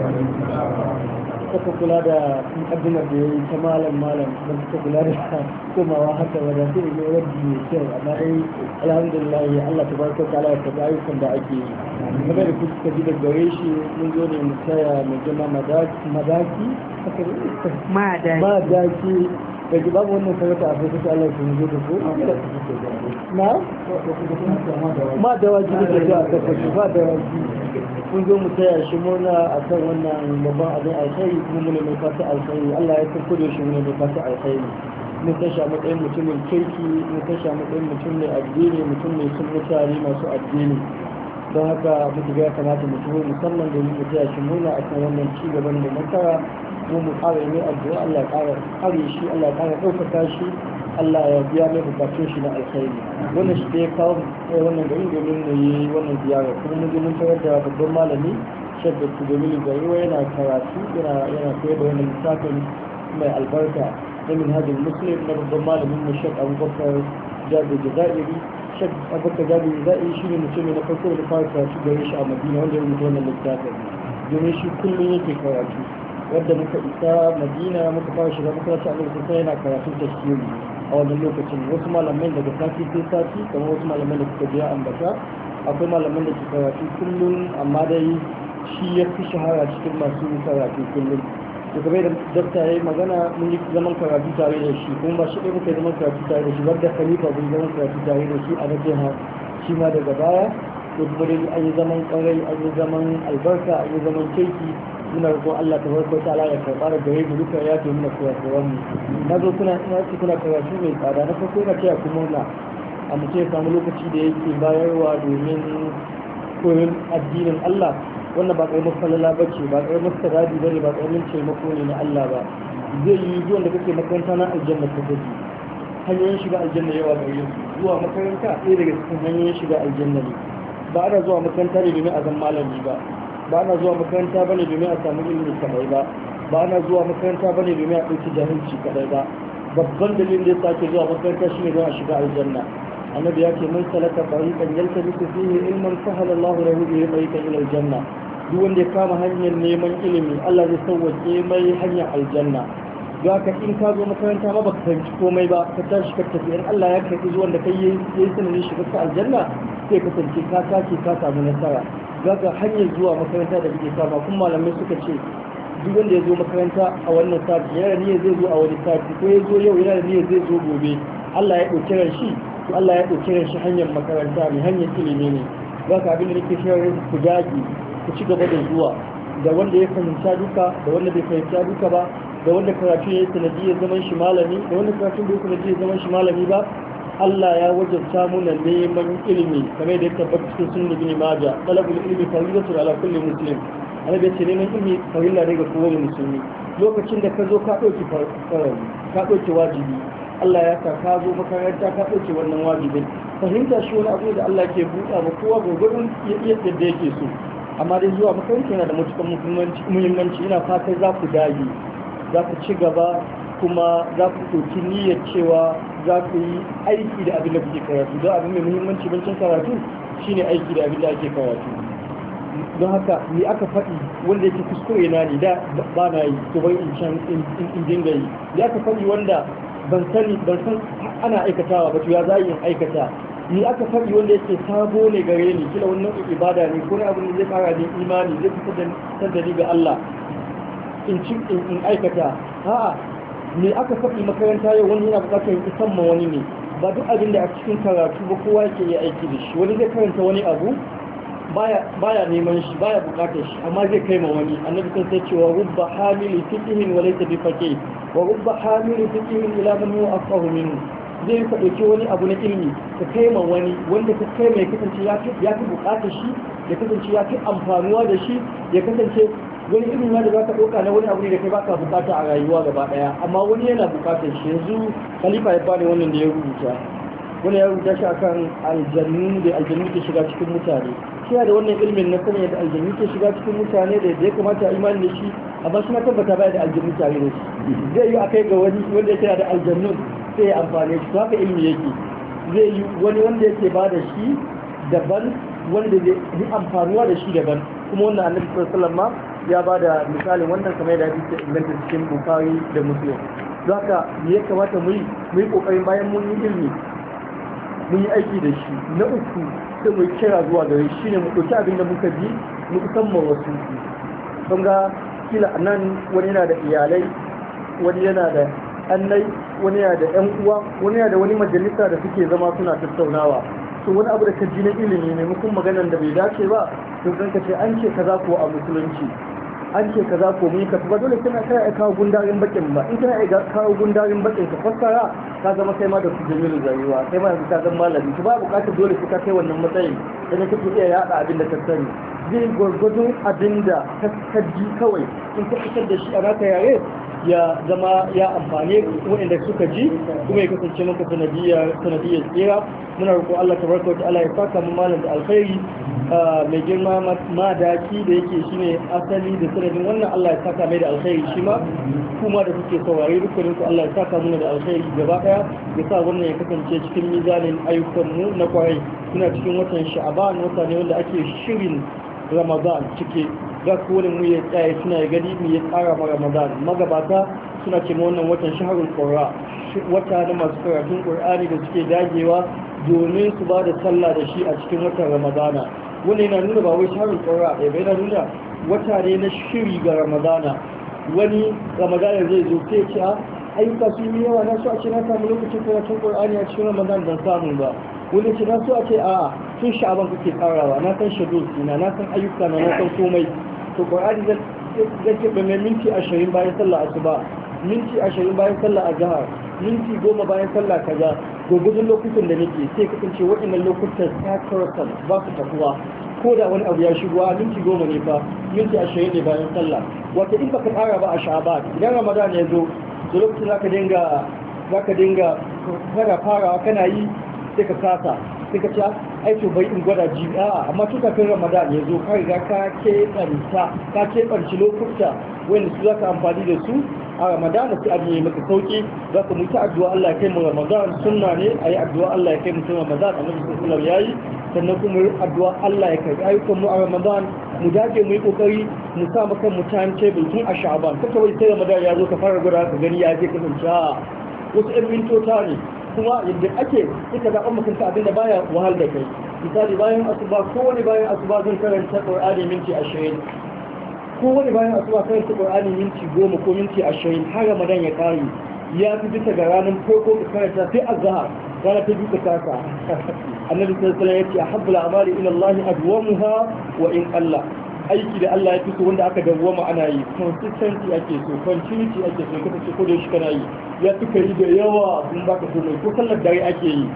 suka kula da mukaddimar da ya yi ta malam don suka kula da komawa haka wadda sai ne wadda mai kyau, amma dai alhamdulillah Allah ta barka ta ala ta ayyukan da ake yi. Kuma da kuka ji daga gare shi mun zo ne mu taya mai jama madaki da ji babu wannan sarauta a sai ta Allah sun zo da ko na ma da waji da ta ta ta ba da waji mun zo mu taya shi murna akan wannan babban abin alkhairi, kuma mun mai fata alkhairi. Allah ya san kudo shi mun mai fata alkhairi. Mun tashi a matsayin mutumin kirki, mun tashi a matsayin mutum mai addini, mutum mai sun mutane masu addini. Don haka muka ga ya kamata mu tuho musamman domin mu taya shi murna akan wannan ci gaban da nasara, kuma mu ƙara yi addu'a Allah ya ƙara kare shi, Allah ya ƙara ɗaukaka shi, Allah ya biya mai bukatun shi na alkhairi. Wannan shi da ya kawo wannan garin domin mu yi wannan ziyara, kuma mun je mun tarar da babban malami Sheikh Dr. Jamilu Gariwa yana karatu, yana koyar da wannan littafin mai albarka na Minhajul Muslim na babban malamin mu Sheikh Abubakar Jabir Jazairi. Sheikh Abubakar Jabir Jazairi shi ne mutum na farko da fara karatu gare shi a Madina wanda ya rubuta wannan littafin, domin shi kullum yake karatu. Wadda muka isa Madina muka fara shiga makaranta a lokacin sai yana karatun tafsiri a wannan lokacin. Wasu malamai daga sati sai sati, kamar wasu malamai da suka je ambata, akwai malamai da ke karatu kullum, amma dai shi ya fi shahara cikin masu karatu kullum. To kamar da dakta ya yi magana, mun yi zaman karatu tare da shi, kuma ba shi ɗaya muka yi zaman karatu tare da shi, wadda khalifa mun zaman karatu tare da shi a nasiha shi ma daga baya. To kuma dai an yi zaman ƙwarai, an yi zaman albarka, an yi zaman kirki. Muna roƙon Allah ta barko ta Allah ya karɓa da gare mu duka ya ce muna koyarwar mu. Na zo kuna karatu mai tsada, na farko na taya ku murna a mutum ya samu lokaci da yake bayarwa domin koyon addinin Allah. Wannan ba ƙaramin falala ba ce, ba ƙaramin sadadi ba ne, ba ƙaramin taimako ne na Allah ba. Zai yi zuwan da kake makaranta na aljanna ta gaji, hanyoyin shiga aljanna yawa gare su. Zuwa makaranta ɗaya daga cikin hanyoyin shiga aljanna ne. Ba ana zuwa makaranta ne domin a zama malami ba ana zuwa makaranta bane domin a samu ilimi kadai ba ana zuwa makaranta bane domin a ɗauki jahilci kadai ba. Babban dalilin da ya sake zuwa makaranta shine don a shiga aljanna. Annabi ya ce man salaka tariqan yaltamisu fihi ilman sahala Allahu lahu bihi tariqan ila aljanna. Duk wanda ya kama hanyar neman ilimi, Allah zai sauwaƙe mai hanyar aljanna. Don haka in ka zo makaranta ma baka fahimci komai ba, ka tashi ka tafi, in Allah ya karɓi zuwan da kai yayi sanadin shiga ka aljanna, sai kasance ka tashi ka samu nasara. Ga hanyar zuwa makaranta da kake sama, kuma malamai suka ce duk wanda ya zo makaranta a wannan sati yana da niyyar zai zo a wani sati, ko ya zo yau yana da niyyar zai zo gobe, Allah ya ɗauki ran shi, to Allah ya ɗauki ran shi hanyar makaranta ne, hanyar ilimi ne. Za ka abin da nake shawarar ku dage ku ci gaba da zuwa, da wanda ya fahimta duka da wanda bai fahimta duka ba, da wanda karatu ya yi sanadiyar zaman shi malami da wanda karatu bai sanadiyar zaman shi malami ba, Allah ya wajabta muna neman ilimi kamar da ya tabbata cikin sunan ibn Majah talabul ilmi faridatun ala kulli muslim annabi ce neman ilimi farilla ne ga kowane musulmi lokacin da ka zo ka ɗauki wajibi Allah ya sa ka zo makaranta ka ɗauki wannan wajibin fahimta shi wani abu da Allah ke buɗa ba kowa gurgurun yadda yake so amma dai zuwa makaranta yana da matuƙar muhimmanci ina fatan za ku dage za ku ci gaba kuma za ku ɗauki niyyar cewa za ku yi aiki da abin da kuke karatu don abin mai muhimmanci bancin karatu shine aiki da abin da ake karatu don haka ni aka faɗi wanda yake kuskure na ne da ba na yi to bai in dinga yi ni aka faɗi wanda ban san ana aikatawa ba to ya za in aikata ni aka faɗi wanda yake sabo ne gare ni kila wannan ibada ne ko ne abu ne zai fara ni imani zai fitar da ni ga Allah in aikata a'a me aka faɗi makaranta yau wani yana buƙatar isan ma wani ne ba duk abin da a cikin karatu ba kowa yake yi aiki da shi wani zai karanta wani abu baya neman shi baya buƙatar shi amma zai kai ma wani annabi sun sai cewa rubba hamili fiqhin wa laysa bi faqih wa rubba hamili fiqhin ila man huwa afqahu minhu zai ka ɗauki wani abu na ilimi ka kai ma wani wanda ka kai mai kasance ya fi buƙatar shi ya kasance ya fi amfanuwa da shi ya kasance wani ilimin da za ka ɗauka na wani abu ne da kai baka bukata a rayuwa gaba ɗaya amma wani yana bukatar shi yanzu khalifa ya bani wannan da ya rubuta wani ya rubuta shi akan aljannu da aljannu ke shiga cikin mutane shi da wannan ilimin na sanin da aljannu ke shiga cikin mutane da ya kamata a imani da shi amma shi na tabbata baya da aljannu tare da shi zai yi akai ga wani wanda yake da aljannu sai ya amfane shi to haka ilimi yake zai yi wani wanda yake ba da shi daban wanda zai yi amfanuwa da shi daban kuma wannan annabi sallallahu alaihi wasallam ya ba da misalin wannan kamar yadda hadisi inganta cikin Bukhari da Muslim zaka ya kamata mu yi kokarin bayan mun yi ilimi mun yi aiki da shi na uku sai mu kira zuwa gare shi ne mu ɗauki abin da muka ji mu musamman wasu don ga kila nan wani yana da iyalai wani yana da annai wani yana da yan uwa wani yana da wani majalisa da suke zama suna tattaunawa to wani abu da ka ji na ilimi ne mukun maganar da bai dace ba to zan ka ce an ce kaza ko a musulunci an ce kaza ko mun ka ba dole kana kai kawo gundarin bakin ba in kana iya kawo gundarin bakin ka fassara ka zama kai ma da su jami'in rayuwa kai ma yanzu ka zama malami to ba bukatar dole sai ka kai wannan matsayin dan kake iya yada abin da ka sani zai gwargwadon abin da ka ji kawai in ka fitar da shi a naka yare ya zama ya amfane waɗanda suka ji kuma ya kasance maka sanadiyar tsira muna roƙo Allah tabaraka wa ta'ala ya saka mu malam da alkhairi mai girma madaki da yake shine asali da sanadin wannan Allah ya saka mai da alkhairi shi ma kuma da kuke saurare dukkanin ku Allah ya saka mu da alkhairi gaba daya ya sa wannan ya kasance cikin mizanin ayyukan mu na kwarai kuna cikin watan Sha'ban wata ne wanda ake shirin Ramadan cike ga kowane mu ya tsaye suna gani mu ya tsara ma Ramadan magabata suna ce wannan watan shahrul qur'a wata na masu karatun Qur'ani da suke dagewa domin su ba da sallah da shi a cikin watan Ramadana wannan yana nuna ba wai shahrul qur'a bai yana nuna wata ne na shiri ga Ramadana wani Ramadana zai zo sai ce ayyuka su yi yawa na so a ce na samu lokacin karatun Qur'ani a cikin Ramadan ban samu ba wani ce na so a ce a tun sha'aban kake karawa na san shadul na san ayyuka na san komai to Qur'ani zai keɓe mai minti 20 bayan sallah asuba minti 20 bayan sallah azhar minti 10 bayan sallah kaza gurgudun lokutan da nake sai kasance waɗannan lokutan sakaratan ba su tafuwa ko da wani abu ya shigo a minti 10 ne fa minti 20 ne bayan sallah wata in baka tsara ba a sha'aban idan Ramadan ya zo da lokacin zaka dinga farawa kana yi sai ka kasa sai ka ce aiki bai in gwada jiya amma tun kafin Ramadan ya zo ka riga ka keɓanci lokuta wanda su za ka amfani da su a Ramadan sai abin yi maka sauki za ka mutu addu'a Allah ya kai mu Ramadan sunna ne a yi addu'a Allah ya kai mu Ramadan annabi sallallahu alaihi ya yi sannan kuma addu'a Allah ya kai ayyukan mu a Ramadan mu dage mu yi kokari mu sa maka mu time table tun a Sha'ban kaka wai sai Ramadan ya zo ka fara gwada ka gani ya je kasance wasu 'yan mintota ne kuma yadda ake suka zaɓa makanta abinda baya wahal da kai misali bayan asuba kowane bayan asuba zan karanta ƙur'ani minti 20 kowane bayan asuba karanta ƙur'ani minti 10 ko minti 20 har Ramadan ya ƙare ya fi bisa ga ranar farko ka karanta sai azhar rana ta biyu ka kasa annabi sallallahu alaihi wasallam yace ahabbul a'mali ila Allah adwamuha wa in qalla aiki da Allah ya fi so wanda aka dawwama ana yi consistency ake so continuity ake so kada ce ko da shi kana yi ya fi kai da yawa sun baka so mai ko sallar dare ake yi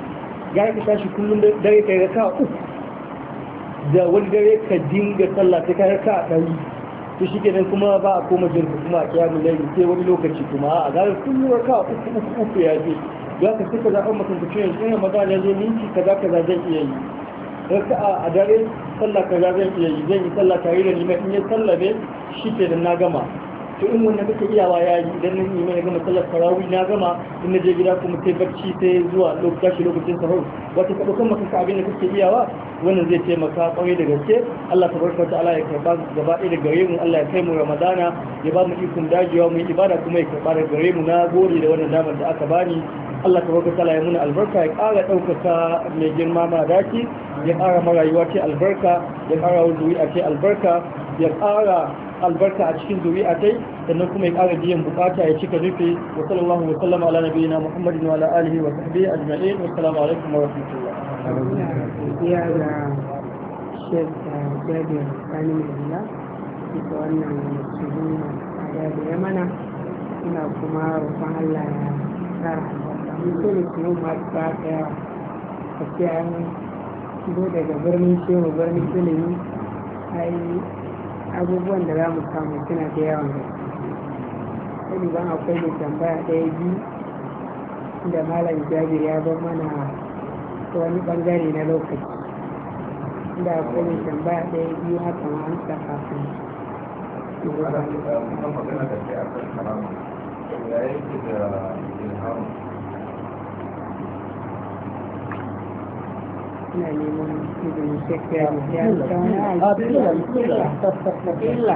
gara ka tashi kullum dare kai raka uku da wani dare ka dinga sallah ta kai raka ɗari to shi kenan kuma ba a koma jin kuma a kiyamu laili sai wani lokaci kuma a gara kullum raka uku ya je za ka suka zaɓar makamci yanzu in ramadan ya zo minti kaza zan iya yi raka'a a dare sallah kaza zan iya yi zan yi sallah tare da liman in ya sallame shi ke da na gama to in wanda kake iyawa ya yi idan na liman ya gama sallar tarawih na gama in na je gida kuma sai barci sai zuwa lokacin sahur wata ka ɗaukan maka abin da kake iyawa wannan zai taimaka kwarai da gaske Allah tabaraka ta'ala ya karba gaba ɗaya da gare mu Allah ya kai mu ramadana ya ba mu ikon dajewa mu yi ibada kuma ya karba da gare mu na gode da wannan damar da aka bani Allah tabaraka ta'ala ya muna albarka ya ƙara ɗaukaka mai girma ma daki ya ƙara marayuwa ce albarka ya ƙara zuri'a ce albarka ya ƙara albarka a cikin zuri'a tai sannan kuma ya ƙara biyan bukata ya cika nufi wa sallallahu wa sallama ala nabiyina muhammadin wa ala alihi wa sahbihi ajma'in wa assalamu alaikum wa rahmatullah ya ga shek jabir sani mai ita wannan shirin da ya mana ina kuma roƙon Allah ya tsara albarka mun so ne kuma masu ba ta yawa a ce an shigo daga birnin shehu birnin ilimi ai abubuwan da za mu samu suna da yawan gaske sai ban akwai mai tambaya ɗaya biyu da malam jabir ya bar mana wani bangare na lokaci da akwai mai tambaya ɗaya biyu haka ma an sa kafin ina neman izinin shekara ya illa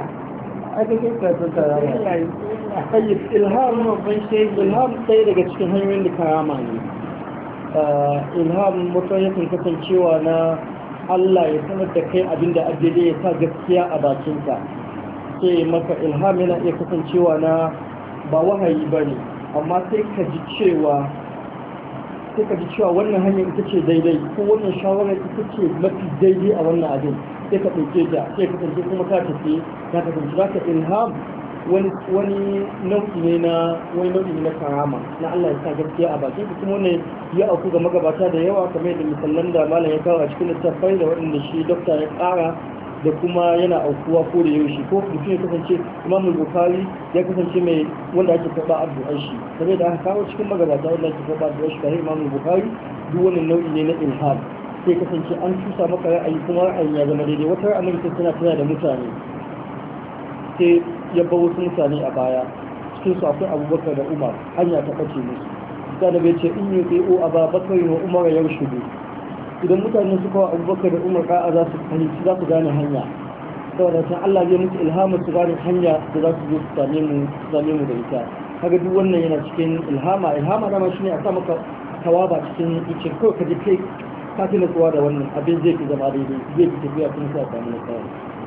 ilham ban shi ilham ɗaya daga cikin hanyoyin da karama ne ilham mutum yakan kasancewa na Allah ya sanar da kai abinda addini ya sa gaskiya a bakinka sai maka ilham yana iya kasancewa na ba wahayi ba ne amma sai ka ji cewa wannan hanyar ita ce daidai ko wannan shawarar ita ce mafi daidai a wannan abin sai ka ɗauke ta sai ka kasance kuma ka tafi ka kasance za ka ilham wani nau'i ne na karama na Allah ya sa gaskiya a bakin kuma ne ya auku ga magabata da yawa kamar da misalan da malam ya kawo a cikin littattafai da waɗanda shi dokta ya ƙara da kuma yana aukuwa ko da yaushe ko mutum ya kasance imamul bukhari ya kasance mai wanda ake karɓa addu'ar shi kamar da aka kawo cikin magabata wanda ake karɓa addu'ar shi kare imamul bukhari duk wani nau'i ne na ilham sai kasance an tusa maka ra'ayi kuma ra'ayin ya zama daidai wata ra'ayin sai tana da mutane sai ya ba wasu mutane a baya cikin su akwai abubakar da umar hanya ta ɓace musu ta da bai ce in yi tsaye a babakar wa umar ya shudu idan mutane suka wa abubakar da umar ka'a za su fahimci za su gane hanya saboda can Allah zai musu ilhamar su gane hanya da za su zo su same mu da ita kaga duk wannan yana cikin ilhama dama shine a sa maka tawaba cikin ice kawai ka je kai ka fi natsuwa da wannan abin zai fi zama daidai zai fi tafiya kuma sai a samu nasara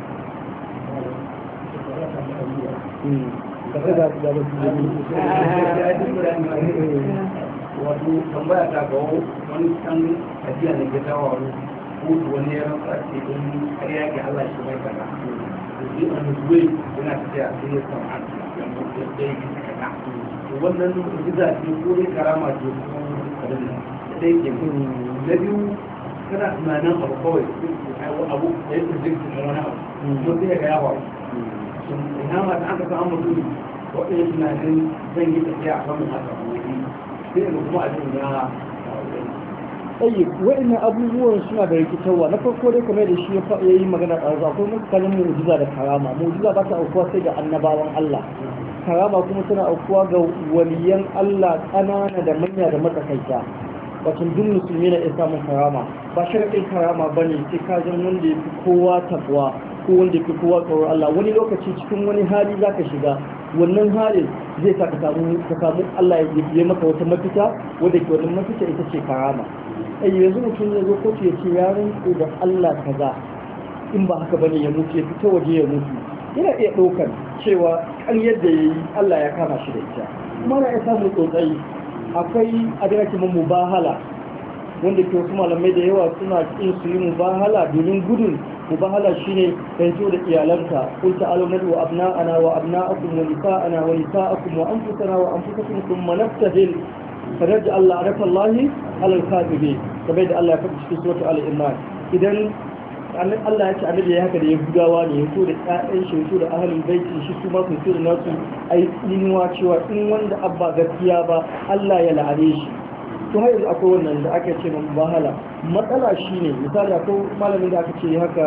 wato tambaya ta ga wani kan ajiya da ke tawa ko wani ya rantsa ce don har ya ga Allah shi mai kaza to shi an zuwa yana tafiya sai ya samu an da ya kaza to wannan mu'jiza ce ko ne karama ce ko kadan dai ke na biyu kana tunanin abu kawai abu da ya tsaye da wani abu ko sai ga yawa ina ma ta aka samu mutum waɗanda tunanin zan yi tafiya a kan haka sai da kuma abin ya tsaye waɗannan abubuwan suna da rikitarwa na farko dai kamar da shi ya yi magana a yanzu akwai mutanen mu'jiza da karama mu'jiza ba ta aukuwa sai ga annabawan Allah karama kuma tana aukuwa ga waliyan Allah ƙanana da manya da matsakaita wato duk musulmi na iya samun karama ba sharaɗin karama ba ne sai ka zan wanda ya fi kowa takwa ko wanda ya fi kowa tsoron Allah wani lokaci cikin wani hali za ka shiga wannan halin zai sa ka samu Allah ya maka wata mafita wadda ke wannan mafita ita ce karama ai yanzu mutum ya zo kotu ya ce ya rantsu da Allah kaza in ba haka bane ya mutu ya fita waje ya mutu yana iya ɗaukar cewa kan yadda ya yi Allah ya kama shi da ita kuma na iya samun tsotsai akwai abin ake mun mubahala wanda ke wasu malamai da yawa suna kin su yi mubahala domin gudun mubahala shine yanzu da iyalanta qul ta'alu nadu abna'ana wa abna'akum wa nisa'ana wa nisa'akum wa anfusana wa anfusakum thumma naftahil faraja Allah arafa Allah alal kadhibi kamar da Allah ya faɗi cikin suratul al-imran idan Allah ya ce annabi ya haka da Yahudawa ne yato da ƴaƴan shi yato da ahlul baiti shi su ma su yato da nasu ai tsinuwa cewa in wanda abba gaskiya ba Allah ya la'ane shi to har yanzu akwai wannan da aka ce mun bahala matsala shine misali akwai malamin da aka ce haka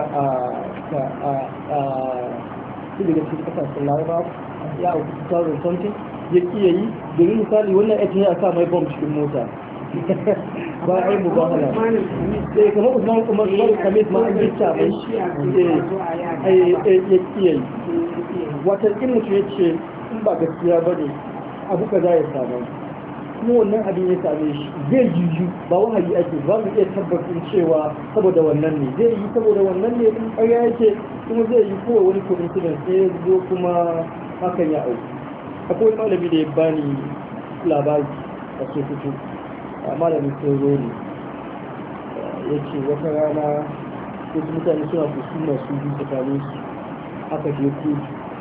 su daga cikin kasashen laraba ya auku 2020 ya iya yi domin misali wannan ya a sa mai bom cikin mota ba a yi mu ba hala sai kamar usman umar kamis ma an gita mai ya iya yi wata in mutum ya ce in ba gaskiya ba ne abu ka za ya samu kuma wannan abin ya same shi zai yiwu ba wahayi ake ba mu iya tabbatin cewa saboda wannan ne zai yi saboda wannan ne in ƙarya yake kuma zai yi kowa wani coincidence sai ya zo kuma hakan ya auku akwai malami da ya bani labari a sokoto a malamin tsoro ne ya ce wata rana wasu mutane suna kusuma su biyu tsakanin su aka je kotu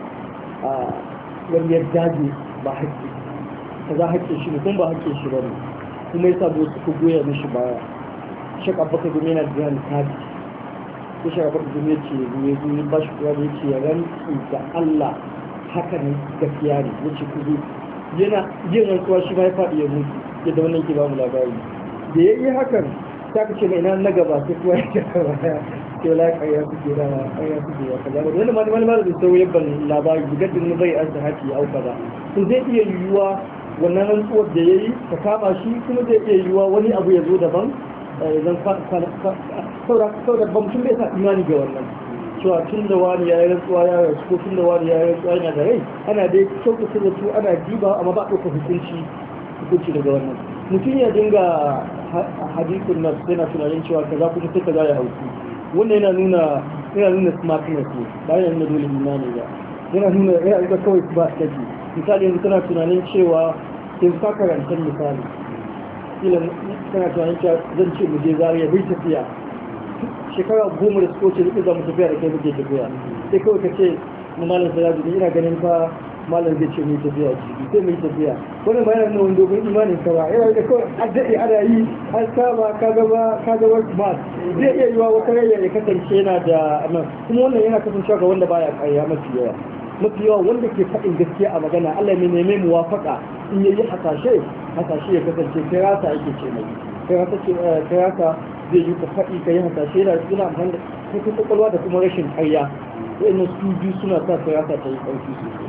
a wani ya dage ba haƙƙi ka za haƙƙin shi ne kuma ba haƙƙin shi ba ne kuma ya sabu suka goya mishi baya shaka baka gumi yana da jihar kadi ko shaka baka gumi ya ce ya zo ya ba shi kuwa da ya ce ya rantsu da Allah haka ne gaskiya ne ya ce kuzo yana yin rantsuwa shi ma ya faɗi ya mutu yadda wannan ke ba mu labari da ya yi hakan ta ka ce mai ina na gaba sai kuwa ya ce ke wala ƙarya suke da ƙarya suke ya kaza da wani wani mara da sau yabban labari gidan da bai an ta haki ya auka ba to zai iya yiwuwa wannan rantsuwar da ya yi ta kama shi kuma zai iya yiwuwa wani abu ya zo daban zan saboda ba mutum bai sa imani ga wannan cewa tun da wani ya yi rantsuwa ya rasu ko tun da wani ya yi rantsuwa yana da rai ana dai kyautata da su ana diba amma ba ɗauka hukunci daga wannan mutum ya dinga hadisin nan yana tunanin cewa kaza kuma sai kaza ya hauku wannan yana nuna smartness ne ba yana nuna dole imani ba yana nuna kawai ba su take misali yanzu kana tunanin cewa yanzu ka karantar misali kila kana tunanin cewa zan ce mu je zariya bai tafiya shekara 10 da suka wuce duk za mu tafiya da kai muke tafiya sai kawai ka ce mu malam saraji ina ganin fa malam zai ce mu tafiya ciki sai mu tafiya wannan ba yana nuna wani dogon imanin ka ba yana da kawai an daɗe ana yi an saba ka gaba smart zai iya yiwa wata rayya ya kasance yana da nan kuma wannan yana kasancewa ga wanda baya ƙarya mafi yawa wanda ke faɗin gaskiya a magana Allah ne neme muwafaka in yayi hasashe ya kasance kirasa yake ce mai kirasa zai yi ka faɗi ka yi hasashe yana suna amfani da kai kwakwalwa da kuma rashin ƙarya wa'annan su biyu suna sa kirasa ta yi ƙarfi sosai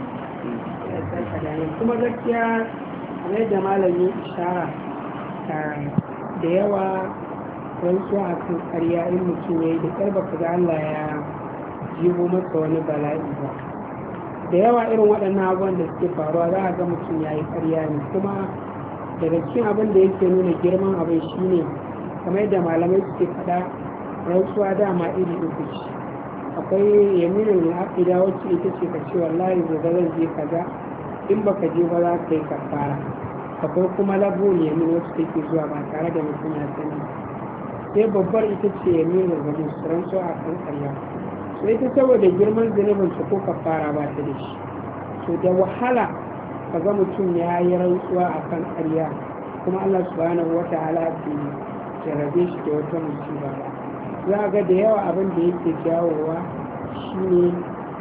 kuma gaskiya kamar da malami ishara da yawa wasu a kan ƙarya in mutum ya yi da ƙarfa ka ga Allah ya jibo masa wani bala'i ba da yawa irin waɗannan abubuwan da suke faruwa za a ga mutum ya yi ƙarya ne kuma daga cikin abin da yake nuna girman abin shine kamar yadda malamai suke faɗa rantsuwa dama iri uku ce akwai yaminin al'aqida wacce ita ce ka ce wallahi gobe zan je kaza in baka je ba za ka yi kafara akwai kuma labul yamin wacce take zuwa ba tare da mutum ya sani sai babbar ita ce yaminin zamus rantsuwa a kan ƙarya sai ta saboda girman zunubin su ko kafara ba ta da shi to da wahala kaga mutum ya yi rantsuwa a kan ƙarya kuma Allah subhanahu wa ta'ala ke jarabe shi da wata musiba ba za ga da yawa abin da yake jawowa shine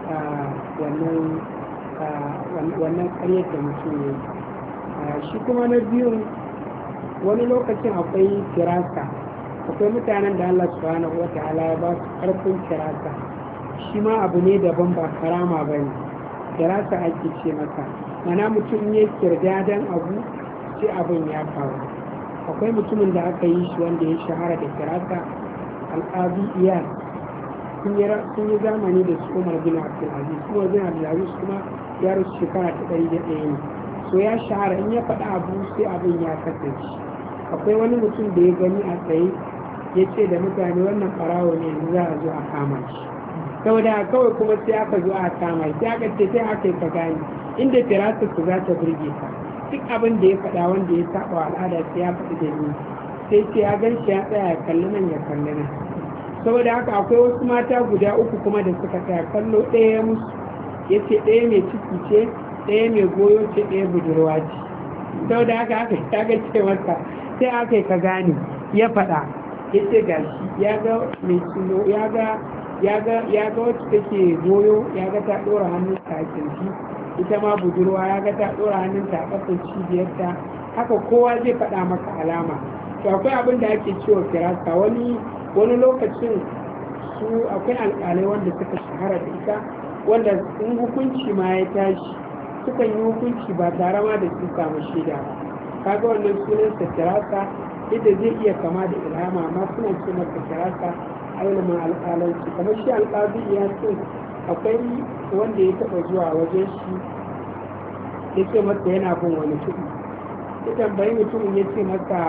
wannan ƙaryar da mutum ya yi shi kuma na biyun wani lokacin akwai firasa akwai mutanen da Allah subhanahu wa ta'ala ya ba su ƙarfin firasa shi ma abu ne daban ba karama ba ne firasa ake ce maka mana mutum ya kirda dan abu sai abin ya faru akwai mutumin da aka yi shi wanda ya shahara da firasa al'adu iyal sun yi zamani da su umar bin abdulaziz kuma bin abdulaziz kuma ya rasu shekara ta 101 ne so ya shahara in ya faɗa abu sai abin ya kasance akwai wani mutum da ya gani a tsaye ya ce da mutane wannan ɓarawo ne yanzu za a zo a kama shi saboda kawai kuma sai aka zo a kama shi sai aka ce sai aka yi ka gani inda firasar su za ta burge ka duk abin da ya faɗa wanda ya saba wa al'ada sai ya faɗi da ni sai ce ya gan shi ya tsaya ya kalli nan ya kalli nan saboda haka akwai wasu mata guda uku kuma da suka tsaya kallo ɗaya ya musu ya ce ɗaya mai ciki ce ɗaya mai goyo ce ɗaya budurwa ce sau da haka aka ga ce masa sai aka yi ka gane ya faɗa ya ce ga shi ya ga mai suno ya ga wacce take goyo ya ga ta ɗora hannunta a kirji ita ma budurwa ya ga ta ɗora hannunta a ƙasar cibiyarta haka kowa zai faɗa maka alama to akwai abin da ake cewa firasa wani lokacin su akwai alƙalai wanda suka shahara da ita wanda in hukunci ma ya tashi sukan yi hukunci ba tare ma da sun samu shaida ba kaga wannan sunan sa firasa yadda zai iya kama da ilhama amma suna ce masa firasa a ilimin alƙalanci kamar shi alƙazi ya ce akwai wanda ya taɓa zuwa wajen shi ya ce masa yana bin wani kuɗi ya tambayi mutumin ya ce masa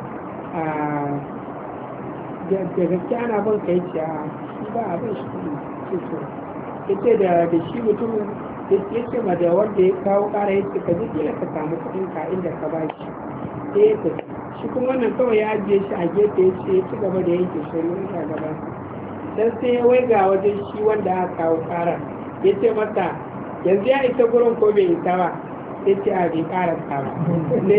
da gaske ana bin ka yace shi ba abin shi kuɗi ya ce da shi mutumin ya ce ma da wanda ya kawo ƙara ya ce ka ji kila ka samu kuɗin ka inda ka ba shi sai ya tafi shi kuma wannan kawai ya ajiye shi a gefe ya ce ya ci gaba da yanke shari'a a gaba dan sai ya waiga wajen shi wanda aka kawo ƙara ya ce masa yanzu ya isa gurin ko bai isa ba ya ce a bai ƙara ba ne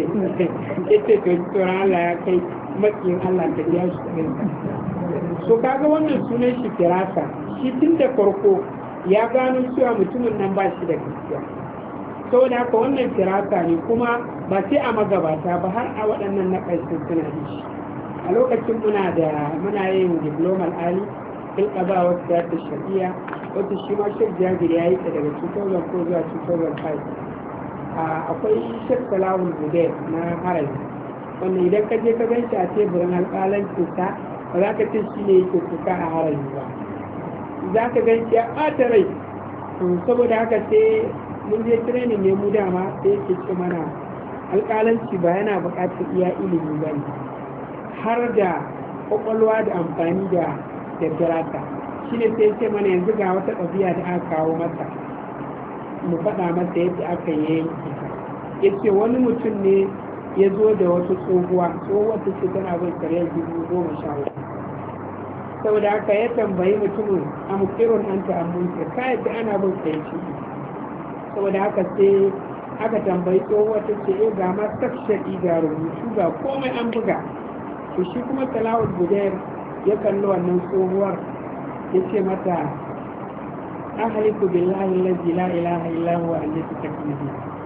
ya ce to tsoron Allah ya kai makiyin Allah ta biya shi kuɗin so kaga wannan sunan shi firasa shi tun da farko ya gano cewa mutumin nan ba shi da gaskiya saboda haka wannan firasa ne kuma ba sai a magabata ba har a waɗannan na ƙarshen suna da shi a lokacin muna yin diplomar ali ilƙaba wasu da ta shafiya wata shi ma shek jagir ya yi ta daga 2004 zuwa 2005 akwai shek salahun zubair na haraji wanda idan ka je ka gan shi a teburin alƙalancinsa ba za ka ce shi ne yake kuka a haraji ba za ka gan shi ya ɓata rai saboda haka sai mun je training ne mu dama sai yake ce mana alƙalanci ba yana buƙatar iya ilimi ba ne har da ƙwaƙwalwa da amfani da firata shi ne sai ce mana yanzu ga wata ɗabi'a da aka kawo masa mu faɗa masa yadda aka yi yanki ya ce wani mutum ne ya zo da wata tsohuwar ta ce tana bin karyar 10,000 saboda haka ya tambayi mutumin a mukirun an ta amunta ka yadda ana bin karyar shi saboda haka sai aka tambayi tsohuwar ta ce ga ma tafshadi ga rubutu ga komai an buga to shi kuma salawul budair ya kalli wannan tsohuwar ya ce mata ahaliku billahi allazi la ilaha illa huwa allati takzibi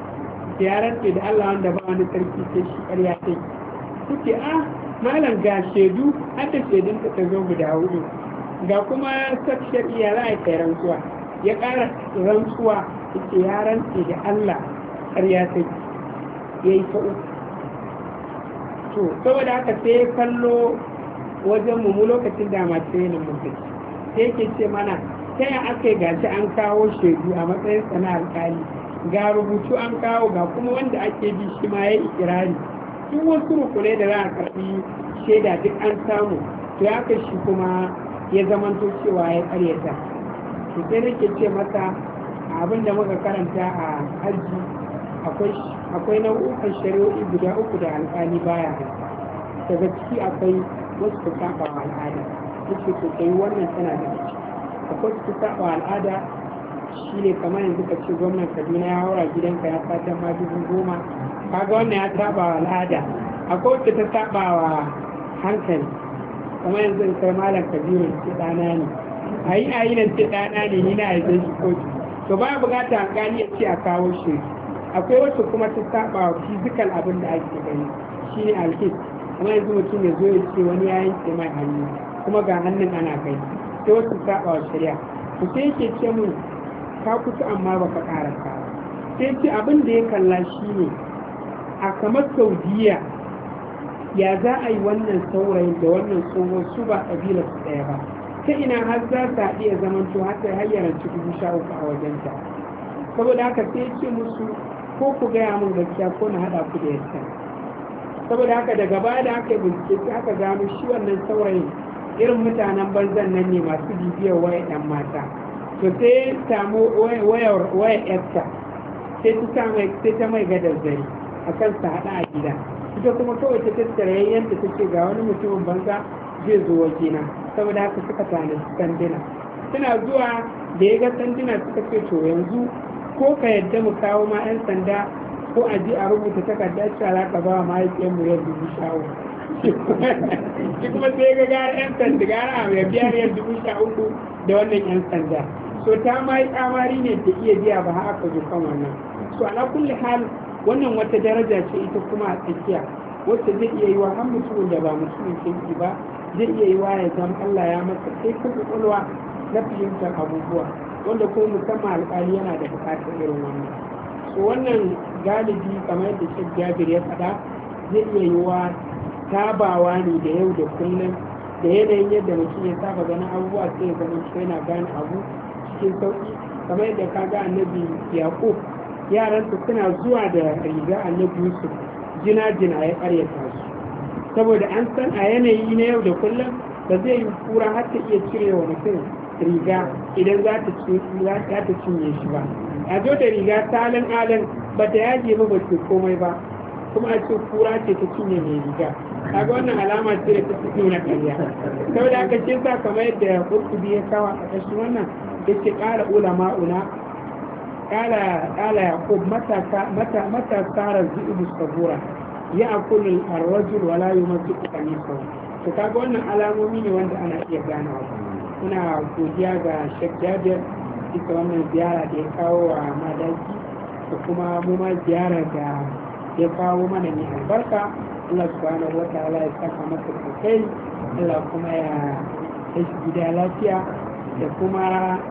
ya rantse da Allah wanda ba wani sarki sai shi ƙarya sai kuke malam ga shedu har da shedun ta zo guda hudu ga kuma sakshar iya za a kai rantsuwa ya ƙara rantsuwa yake ya rantse da Allah ƙarya sai ya yi ta uku to saboda haka sai ya kallo wajen mu lokacin da mace yin mutum sai yake ce mana ta yi aka yi gashi an kawo shaidu a matsayin sana alƙali ga rubutu an kawo ga kuma wanda ake bi shi ma ya ikirari duk wasu rukunai da za a karɓi shaida duk an samu to ya kai shi kuma ya zamanto cewa ya karyata to sai nake ce masa abin da muka karanta a hajji akwai nau'ukan shari'o'i guda uku da alƙali baya daga ciki akwai wasu ku saba wa al'ada yake to kai wannan tana da ciki akwai su saba wa al'ada shi ne kamar yanzu ka ce gwamnan Kaduna ya haura gidanka ya fatan ma 10,000 kaga wannan ya saba wa al'ada akwai wacce ta saba wa hankali kamar yanzu in kai malam Kabiru ce ɗana ne a yi nan ce ɗana ne ni na aizai shi kotu to ba bukata alƙali ya ce a kawo shi akwai wacce kuma ta saba wa physical abin da ake gani shi ne alhis kuma yanzu mutum ya zo ya ce wani ya yanke mai hannu kuma ga hannun ana kai sai wasu saba wa shari'a to sai yake ce mun ka kusa amma baka karasa sai ce abin da ya kalla shi ne a kamar Saudiya ya za a yi wannan saurayin da wannan tsohon su ba ƙabilar su ɗaya ba ta ina har za ta iya zamanto har ta hayyaranci 13,000 a wajenta saboda haka sai ce musu ko ku gaya mun gaskiya ko na haɗa ku da yadda saboda haka daga baya da aka yi bincike sai aka gano shi wannan saurayin irin mutanen banzan nan ne masu bibiyar waya ɗan mata to sai samu wayar yarta sai ta mai gadar zari a kan sa haɗa a gida ita kuma kawai ta tattara yayyanta ta ce ga wani mutumin banza zai zo wajena saboda haka suka tana sanduna suna zuwa da ya ga sanduna suka ce to yanzu ko ka yadda mu kawo ma 'yan sanda ko a ji a rubuta takardar cewa za ka ba mahaifiyar miliyan 13,000 shi kuma sai ga gara 'yan sanda gara a mai biya riyar 13,000 da wannan 'yan sanda so ta ma yi tsamari ne ta iya biya ba haka zo kan wannan so ala kulli hal wannan wata daraja ce ita kuma a tsakiya wacce zai iya yi wa har mutumin da ba mutumin kirki ba zai iya yi wa ya zama Allah ya masa sai kan kwakwalwa na fahimtar abubuwa wanda ko musamman alƙali yana da buƙatar irin wannan so wannan galibi kamar yadda Sheikh Jabir ya faɗa zai iya yi wa tabawa ne da yau da kullum da yanayin yadda mutum ya saba ganin abubuwa sai ya zama shi yana gane abu cikin sauƙi kamar yadda ka ga annabi Yaƙub yaransa suna zuwa da riga annabi Yusuf jina-jina ya ƙaryata su saboda an san a yanayi na yau da kullum ba zai yi kura har ta iya cire wa mutum riga idan za ta cinye shi ba a zo da riga salin alin ba ta yaje ba ba ce komai ba kuma a ce kura ce ta cinye mai riga kaga wannan alama ce da ta fi nuna ƙarya saboda aka ce sa kamar yadda kurkubi ya kawo a ƙarshen wannan ya ce ƙara ulama'una ƙala yaƙub mata tsara zuɓu sabura ya akulul arrajul wala yumatu qanisa to kaga wannan alamomi ne wanda ana iya ganawa muna godiya ga Sheikh Jabir ita wannan ziyara da ya kawo wa madaki da kuma mu ma ziyara da ya kawo mana ne albarka Allah subhanahu wa ta'ala ya saka masa sosai Allah kuma ya shi gida lafiya da kuma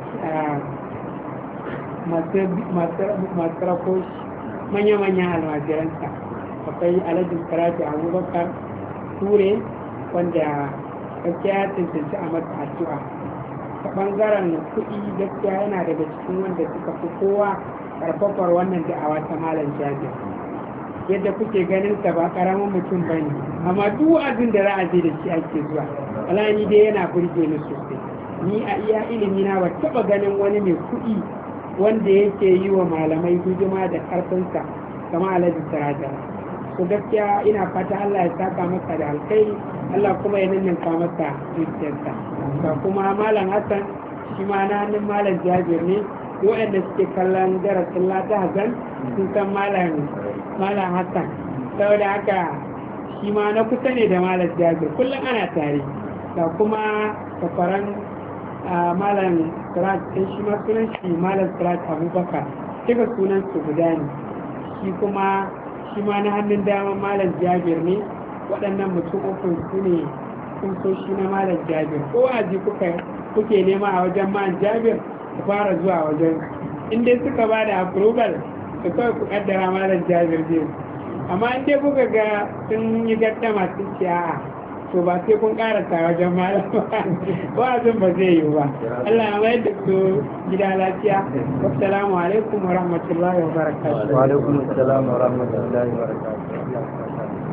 masu rakoshi manya-manyan almajiransa akwai alhaji karatu abubakar ture wanda gaskiya ya cancanci a masa addu'a ta ɓangaren kuɗi gaskiya yana daga cikin wanda suka fi kowa karfafar wannan da'awa ta malam jabir yadda kuke ganin sa ba karamin mutum ba ne amma duk wa'azin da za a je da shi ake zuwa alani dai yana burge ni sosai ni a iya ilimi na ba taɓa ganin wani mai kuɗi wanda yake yi wa malamai hidima da karfinsa kama alhaji saraja so gaskiya ina fata Allah ya saka masa da alkai Allah kuma ya ninninka masa dukiyarsa ga kuma malam Hassan shi ma na hannun malam Jabir ne waɗanda suke kallon darasin lata Hassan sun san malam Hassan saboda haka shi ma na kusa ne da malam Jabir kullum ana tare ga kuma safaran malam Sirat ɗin shi ma sunan shi malam Sirat Abubakar duka sunan su guda ne shi ma na hannun daman malam Jabir ne waɗannan mutum ukun su ne sun so shi na malam Jabir ko aji kuke nema a wajen malam Jabir ku fara zuwa wajen in dai suka ba da approval su kawai ku kaddara malam Jabir zai amma in dai kuka ga sun yi gaddama sun ce a'a to ba sai kun karasa wajen malam ba wa'azin ba zai yi ba Allah ya mayar da su gida lafiya wassalamu alaikum wa rahmatullahi wa barakatuh wa alaikum assalam wa rahmatullahi wa barakatuh